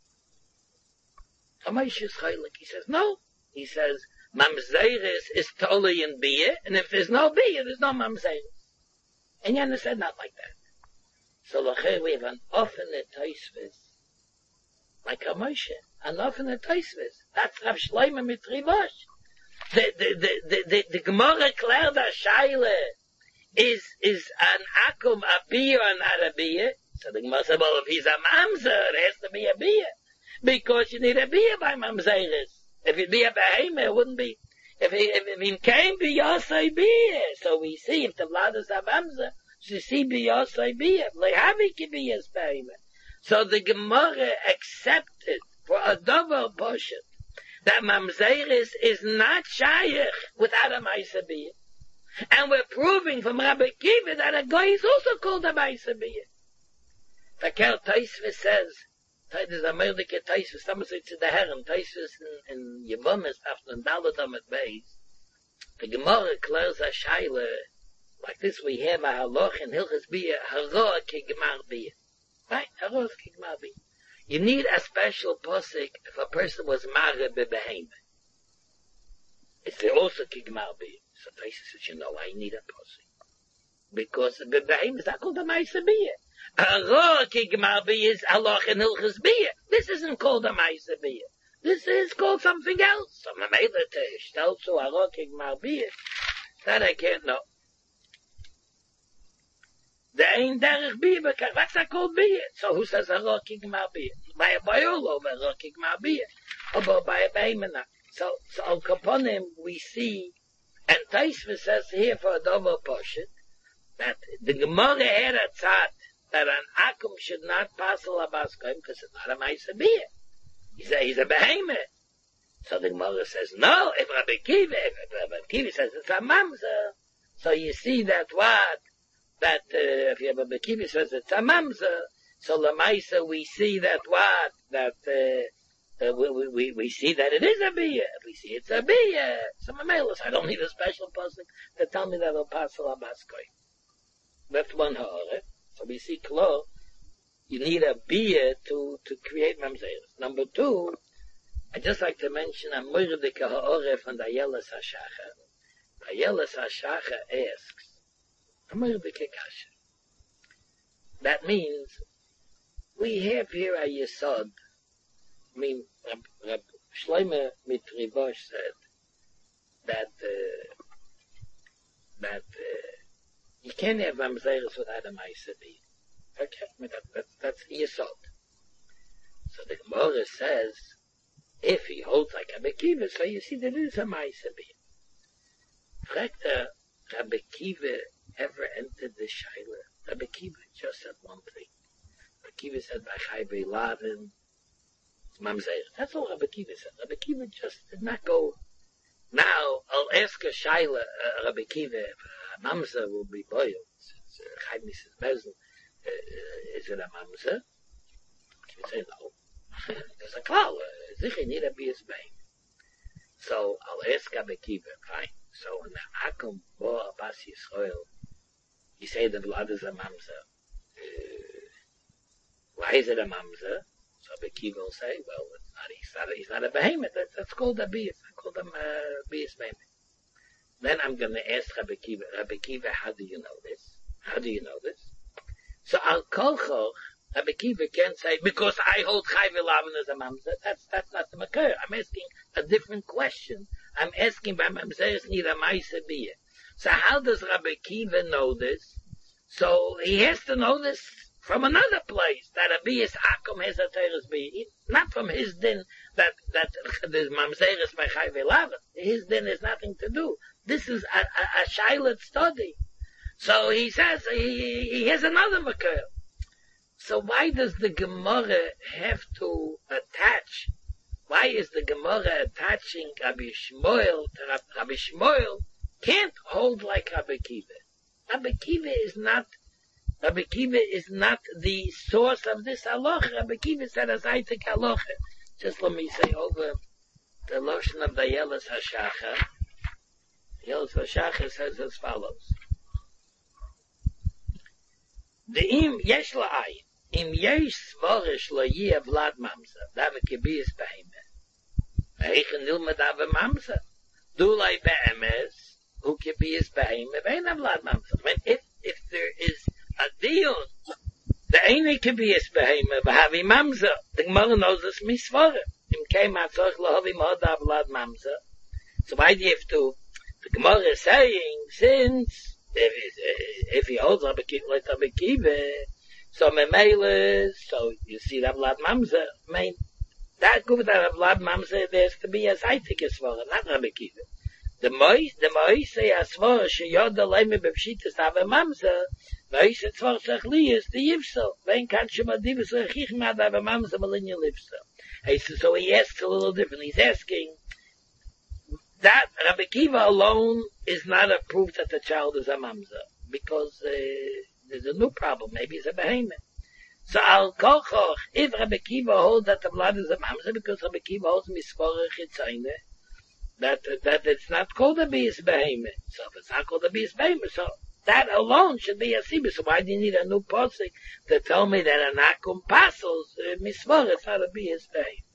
Rav Moshe is chaylik. He says, no. He says, mamzeres is totally in biyah, and if there's no biyah, there's no mamzeres. And Yana said not like that. So lachei we have an offene toisves, like a Moshe, an offene toisves. That's Rav Shlomo Mitrovish. The the the the the, the Gemara Kler da Shaila is is an akum a biyah or not a biyah. So the Gemara said, well, if he's a mamzer, it has to be a biyah, because you need a biyah by mamzeres. If it be a behemoth, it wouldn't be. If he if, if he came biyasei biyah, so we see if the vlad is a mamzer. You see, biyosei biyah, lehavi kibiyas behemoth. So the Gemara accepted for a double portion that mamzeris is not shayach without a ma'isa biyah, and we're proving from Rabbi Kiva that a guy is also called a ma'isa biyah. The Kel Taisva says, there's a Merdike Taisva, someone says to the Herren, Taisva in, in Yevomis, after Daladam at Beis, the Gemara clears a shayla. Like this we have a haloch in Hilchas Biyah, haroa kigmar biyah. Right? Haroa kigmar biyah. You need a special posik if a person was marre bebehemoth. It's also kigmar biyah. So Taisa says, you know, I need a posik. Because bebehemoth is not called a ma'isa biyah. Haroa kigmar biyah is haloch in Hilchas Biyah. This isn't called a ma'isa biyah. This is called something else. So Mamela Tesh tells you haroa kigmar biyah. That I can't know. The ein derech biyah, what's that called biyah? So who says a rokig ma biyah? By a biolo, a rokig ma biyah. About by a behemoth. So, so al kaponim we see, and Taisva says here for a double portion, that the Gemara had a tzad, that an akum should not pass a labaskoim, because it's not a ma'isa biyah. He's a, he's a behemoth. So the Gemara says, no, if Rabbi Kiva, if Rabbi Kiva says it's a mamzer, so you see that what, that, uh, if Rabbi Kiva says it's a mamzer, so lamaisa we see that what, that, uh, uh we, we, we see that it is a biyah. If we see it's a biyah, so mamelos, I don't need a special person to tell me that it'll pass a labaskoim. That's one ha'oreh. So we see klar, you need a biyah to, to create mamzeres. Number two, I just like to mention a moirdike ha'oreh from the Ayeles HaShacher. Ayeles HaShacher asks, a moirdike kasha. That means, we have here a yesod. I mean, Rab, Rab Shlomo Mitrivosh said that, uh, that, uh, you can't have mamzeres without a ma'isa biyah. Okay, I mean, that, that, that's yesod. So the Gemara says, if he holds like Rabbi Kiva, so you see there is a ma'isa biyah. Fragt er, Rabbi Kiva ever entered the Shaila? Rabbi Kiva just said one thing. Rabbi Kiva said, B'chai B'Lavin, it's mamzeres. That's all Rabbi Kiva said. Rabbi Kiva just did not go. Now, I'll ask a Shaila, uh, Rabbi Kiva, if a mamzer will be boiled. It's Chai Missus Bezel. Uh, is it a mamzer? Kiva say no. There's a klal. Zichri need a biyas bein. So I'll ask Rabbi Kiva, fine. So when the akum bo abas Yisrael, you say the blood is a mamzer. Uh, why is it a mamzer? So Rabbi Kiva will say, well, it's not, he's not, a, he's not a behemoth. That's, that's called a biyas. I call them uh, biyas bein. Then I'm going to ask Rabbi Kiva, Rabbi Kiva, how do you know this? How do you know this? So Al Kolchoch, Rabbi Kiva can't say, because I hold Chai V'Lavin as a mamzer. That's, that's not the makar. I'm asking a different question. I'm asking by mamzeres need a ma'isa biyah. So how does Rabbi Kiva know this? So he has to know this from another place, that a biyas akum has a teres biyah. Not from his din, that, that there's mamzeres by Chai V'Lavin. His din has nothing to do. This is a, a, a shailat study. So he says, he, he has another makar. So why does the Gemara have to attach? Why is the Gemara attaching Rabbi Shmuel to Rabbi, Rabbi Shmuel? Can't hold like Rabbi Kiva. Rabbi Kiva is not. Rabbi Kiva is not the source of this halacha. Rabbi Kiva said as I take halacha. Just let me say over the lotion of the Ayeles HaShacher. Ayeles HaShacher says as follows: the im yesh la'ayin. Im yesh svorish lo yeh vlad mamzer, dave kibiyas behemah. Eichen nilmed ave mamzer. Du lei be'emes, hu kibiyas behemah, ve'en vlad mamzer. When if, if there is a deal, the ene kibiyas behemah, v'havi mamzer, the Gemara knows this misvore. Im keim ha'tzorch lo havi mod ave vlad mamzer. So why do you have to, the Gemara is saying, since, if, if he holds Rabbi Kiva, like Rabbi Kiva, so memele, so you see that Vlad Mamzer, I mean, that good that Vlad Mamzer, there's to be a Zaitik Yisvara, not Rabbi Kiva. The Mois, the Mois say Asvara, she yod the leme bepshitas have a Mamzer, Mois it's for Sachlias, the Yivso, when can't you madivus rechich mad have a Mamzer, Malinia Livso. He says, so he asks a little different, he's asking, that Rabbi Kiva alone is not a proof that the child is a Mamzer, because, uh, there's a new problem. Maybe it's a behemoth. So Al Kolchoch, if Rabbi Kiva holds that the blood is a mamzer, because Rabbi Kiva holds misforah chitzayne, that that it's not called a biyas behemoth. So if it's not called a biyas behemoth, so that alone should be a sibah. So why do you need a new posik to tell me that an akum pasels uh, misforah? It's not a biyas behemoth.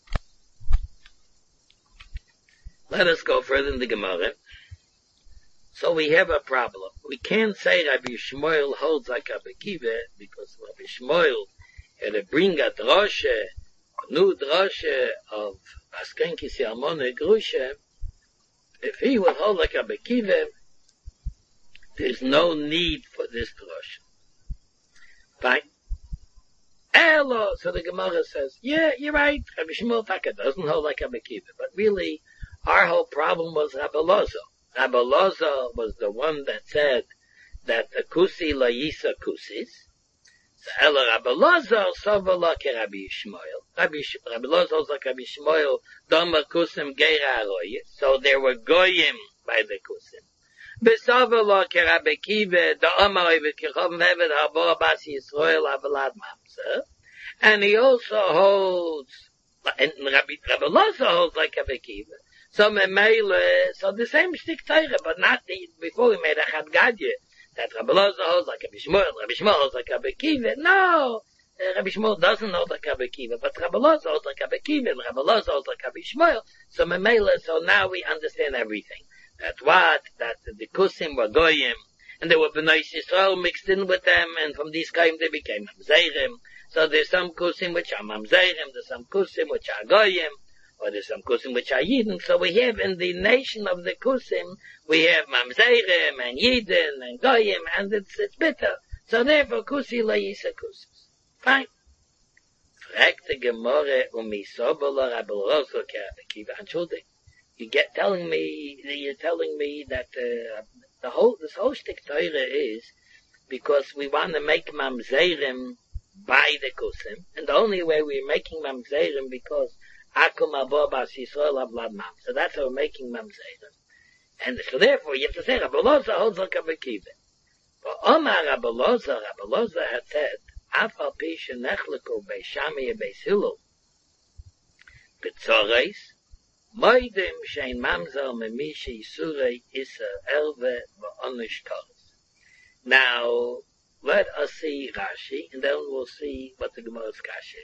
Let us go further in the Gemara. So we have a problem. We can't say Rabbi Shmuel holds like Rabbi Kiva, because Rabbi Shmuel had to bring a droshe, a new droshe of Askenkis Yalmone Grusha. If he would hold like Rabbi Kiva, there's no need for this droshe. Fine. Elo. So the Gemara says, yeah, you're right. Rabbi Shmuel Taka doesn't hold like Rabbi Kiva. But really, our whole problem was Rabbi Lozo. Rabbi Lozo was the one that said that the Kusi la Yisa Kusis. So Elo Rabbi Lozo, Sovala ke Rabbi Shmuel. Rabbi, Rabbi Lozo was like Rabbi Shmuel, Doma Kusim Geira Aroyes. So there were Goyim by the Kusim. Besavala ke Rabbi Kiva, the Omar Ibn Kichov Meved Habo Bas Yisrael Avalad Mamsa. And he also holds, and Rabbi, Rabbi Lozo holds like Rabbi Kiva. So Memele, so the same stick Torah, but not the, before we made a Chad Gadya, that Rabbi Lozo holds like Rabbi Shmuel, Rabbi Shmuel holds like Rabbi Kiva. No, uh, Rabbi Shmuel doesn't hold like Rabbi Kiva, but Rabbi Lozo holds like Rabbi Kiva, and Rabbi Lozo holds like Rabbi Shmuel. So Memele, so now we understand everything. That what, that the Kusim were Goyim, and there were Bnei Yisrael mixed in with them, and from these Goyim they became Mamzerim. So there's some Kusim which are Mamzerim, there's some Kusim which are Goyim, or there's some Kusim which are Yidden. So we have in the nation of the Kusim, we have Mamzerim, and Yidden, and Goyim, and it's, it's bitter. So therefore, Kusi la Yisa Kusis. Fine. Fragt the Gemara, umi Sobola Rabbi Lozo ke Rabbi Kiva. Entschuldigung. You get telling me, you're telling me that, uh, the whole, this whole shtick Torah is because we want to make Mamzerim by the Kusim, and the only way we're making Mamzerim because Akum Abo Bas Yisrael Avlad Mam. So that's how we're making Mamzerim. And so therefore you have to say Rabbi Loza holds like Rabbi Kiva. But Omar Rabbi Loza, Rabbi Loza had said, Af al pi shenechleku beishami e beisilu b'tzoreis moidim shein mamzer memi sheyisurei isa elve v'onish koros. Now, let us see Rashi, and then we'll see what the Gemara's Kasha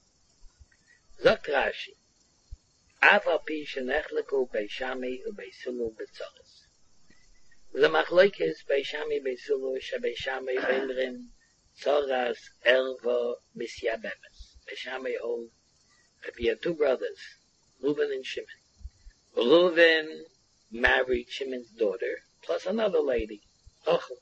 is. Zok Rashi, Af al pi shenechleku beishami u beisilu b'tzoreis. The machlokes beishami beisilu shebeishami beimrim Tzoras Elva Misyabemes. Beishami hold that we have two brothers, Reuven and Shimon. Reuven married Shimon's daughter, plus another lady, Rachel.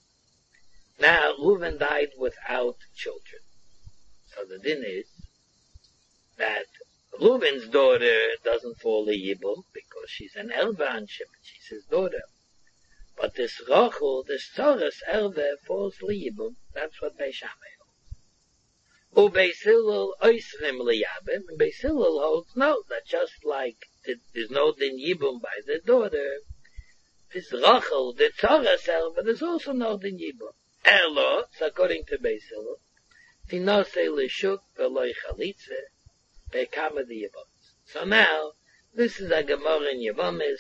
Now, Reuven died without children. So the din is that Reuven's daughter doesn't fall a Yibum because she's an Elva on Shimon. She's his daughter. But this Rachel, this Tzoras Elva falls Liyibum. That's what Beishami holds. Ubeis Hillel oisrim liyabim. And Beis Hillel holds no, that just like there's no din Yibum by the daughter, this Rachel, the Tzoras Elva, there's also no din Yibum. Elo, so according to Beis Hillel, Tinose lishuk veloy chalitze bekama the Yibum. So now, this is a Gemara in Yevomis.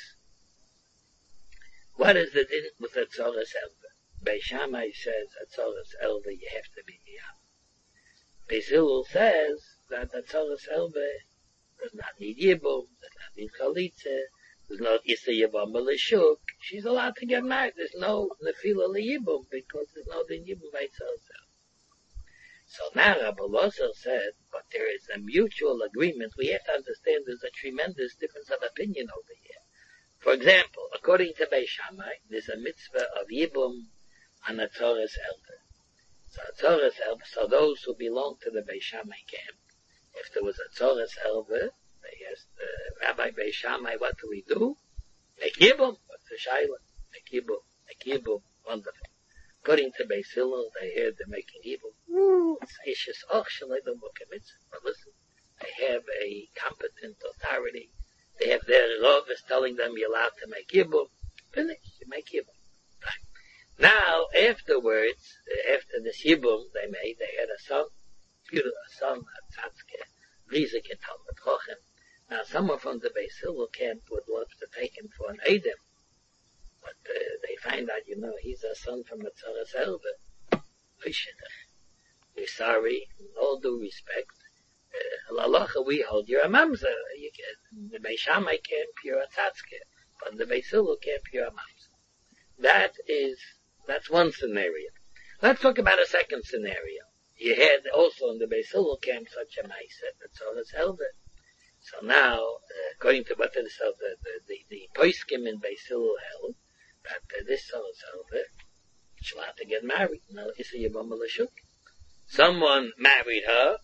What is the din with a Tzoras Elva? Beis Shammai says a Tzoras Elva you have to be miyam. Beis Hillel says that a Tzoras Elva does not need Yibum, does not need Chalitze, there's no Issa Yibum Malishuk. She's allowed to get married. There's no Nefila Yibum because there's no din Yibum by Tzoras Elva. So now Rabbi Lozo said, but there is a mutual agreement. We have to understand there's a tremendous difference of opinion over here. For example, according to Beis Shammai, there's a mitzvah of Yibum on a Tzoras Elva. So a Tzoras Elva, so those who belong to the Beis Shammai camp, if there was a Tzoras Elva, they asked uh, Rabbi Beis Shammai, what do we do? Make Yibum. What's the Shaila? Make Yibum. Make Yibum. Wonderful. According to Beis Hillel, they heard they're making Yibum. Woo! It's Ishes Och Shalei B'Mukha Mitzvah. But listen, they have a competent authority. They have their Rav is telling them you're allowed to make Yibum. Finish, you make Yibum. Right. Now, afterwards, after this Yibum they made, they had a son, beautiful son, a Tzadke, Rizik and Talmud Chochem. Now, someone from the Beis Hillel camp would love to take him for an Edom. But uh, they find out, you know, he's a son from a Tzoras Elva. We're sorry, in all due respect. Uh, Lalacha, we hold you're a mamzer. You can, the Beis Shammai camp, you're a Tzadke. But in the Beis Hillel camp, you're a mamzer. That is, that's one scenario. Let's talk about a second scenario. You had also in the Beis Hillel camp such a ma'aseh, the Tzoras Elva. So now, uh, according to what it says, the, the, the, the Poiskim in Beis Hillel held, that uh, this Tzoras Elva, she'll have to get married. Now, Issa Yibum Malashuk. Someone married her,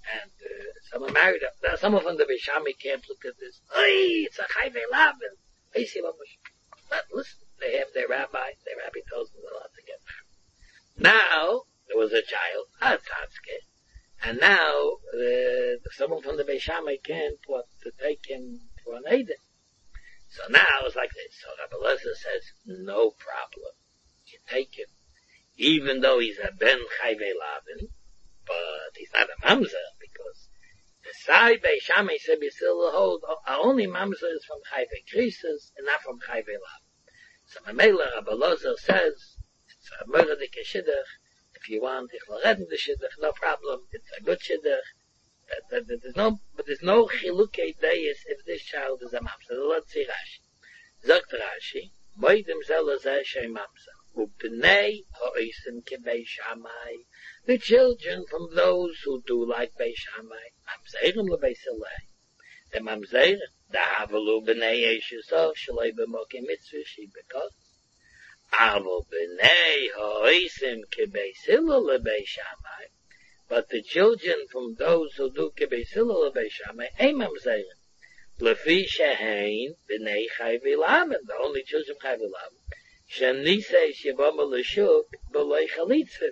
And uh, someone married her. Now, someone from the Beishami camp looked at this. Hey, it's a Chayve Lavin. Hey, see what was. But listen, they have their rabbi. Their rabbi tells them they're allowed to get married. Now, there was a child, a Tatske. And now, uh, someone from the Beishami camp was to take him for an Eden. So now it's like this. So Rabbi Elazar says, no problem. You take him. Even though he's a Ben Chayve Lavin, but he's not a mamzer, because the Sai Beishami said we still hold, our only mamzer is from Chayve Krisis, and not from Chayve Lavin. So Mamela Rabbi Elazar says, it's a murderik shidduch. If you want, ich will redden the shidduch, no problem. It's a good shidduch. But there's no, but there's no chilukei deis if this child is a mamzer. Let's see Rashi. Sagt Rashi, moidem zelazeh shei mamzer. Ubnei ha'osim kebei Shammai. The children from those who do like Bei Shammai. Mamzerim lebei Silei. The mamzerim. Da'avalu b'nei yeshusov shalei b'mokim mitzvah shi because. Aval b'nei ha'osim kebei Silei lebei Shammai. But the children from those who do kebei Silei lebei Shammai ain't mamzerim. Lefi shehein b'nei Chayve Lavin. The only children of Chayve Lavin. Shenise shivama l'shuk b'loi chalitzim.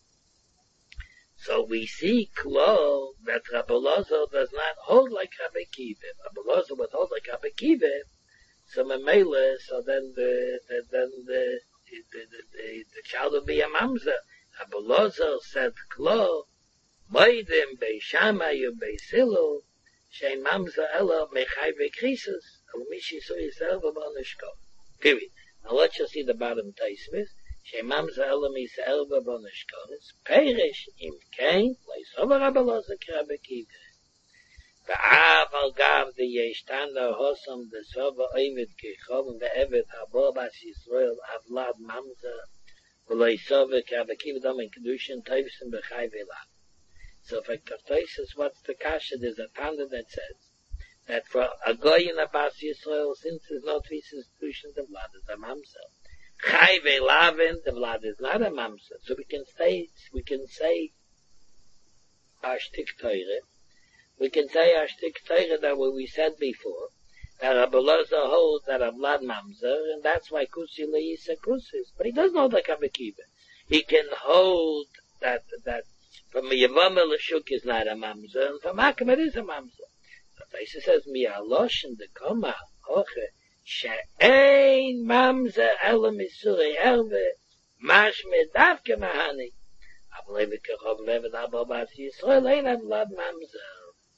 So we see klo that Rabbi Elazar does not hold like Rabbi Kiva. Rabbi Elazar would hold like Rabbi Kiva. So memele, so then the, the then the the, the, the the child will be a mamzer. Rabbi Elazar said klo moedim beishamai ubeisilu shei mamzer ela mechayve krisus al mishi so yisrael v'banishko. Period. Now let's just see the bottom taisvis. Shemamza elam Yisrael v'banishkonis. Perish im kein leisova Rabbi Elazar k'Rabbi Kiva. V'av al gav the yeshtanda hosam the sova oivid k'chovim ve'evet habo bas Yisrael avlad mamza v'leisova k'Rabbi Kiva dom in kedushin toivsim b'chai v'elav. So for Kaftoisus, what's the kasha? There's a tanda that says that for a goy in a bas Yisrael, since there's no three institutions, the vlad is a mamzer. Chayve Lavin, the vlad is not a mamzer. So we can say, we can say, our shtik teure, we can say our shtik teure that what we said before, that Rabbi Elazar holds that a vlad mamzer, and that's why kusi leisa kusis. But he doesn't hold like Rabbi Kiva. He can hold that, that from a Yavama l'shuk is not a mamzer, and from Akim it is a mamzer. Taisa says, mi alosh in the koma, hoche, she'ein mamzer elam isuri erve, mash medavke mahani. Avaleve kechov levet abo bas Yisrael, ein avlad mamzer.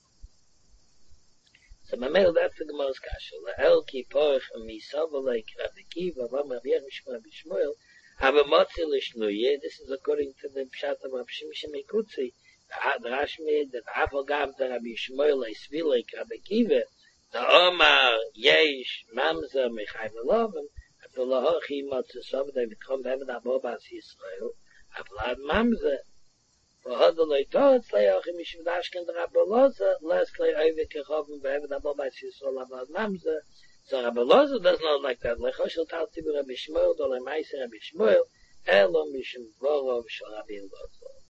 So mamel, that's the Gemara's kasha. Le'el ki porach misavalei Rabbi Kiva, vam Rabbi Yechim Shmuel, have a motzi l'shnuye. This is according to the pshat of Rabbi Shimshon Mikutzi. The Rashmi, that Avogam the Rabbi Shmuel Esvilek Rabbi Kiva, the Omar Yesh Mamzer Mechayv Elovim, Avolahochi Motzesov, they would come to heaven Abobas Yisrael, Avlad Mamzer. For Hodoloi Torah Tzleochim Mishim Dashken the Rabbi Elazar, lest Lei Oivik Kechovim beheaven Abobas Yisrael Avlad Mamzer. So Rabbi Elazar does not like that. Lechoshel Taltibu Rabbi Shmuel, Dolei Meiser Rabbi Shmuel, Elo Mishim Vorov Shal Rabbi Elazar.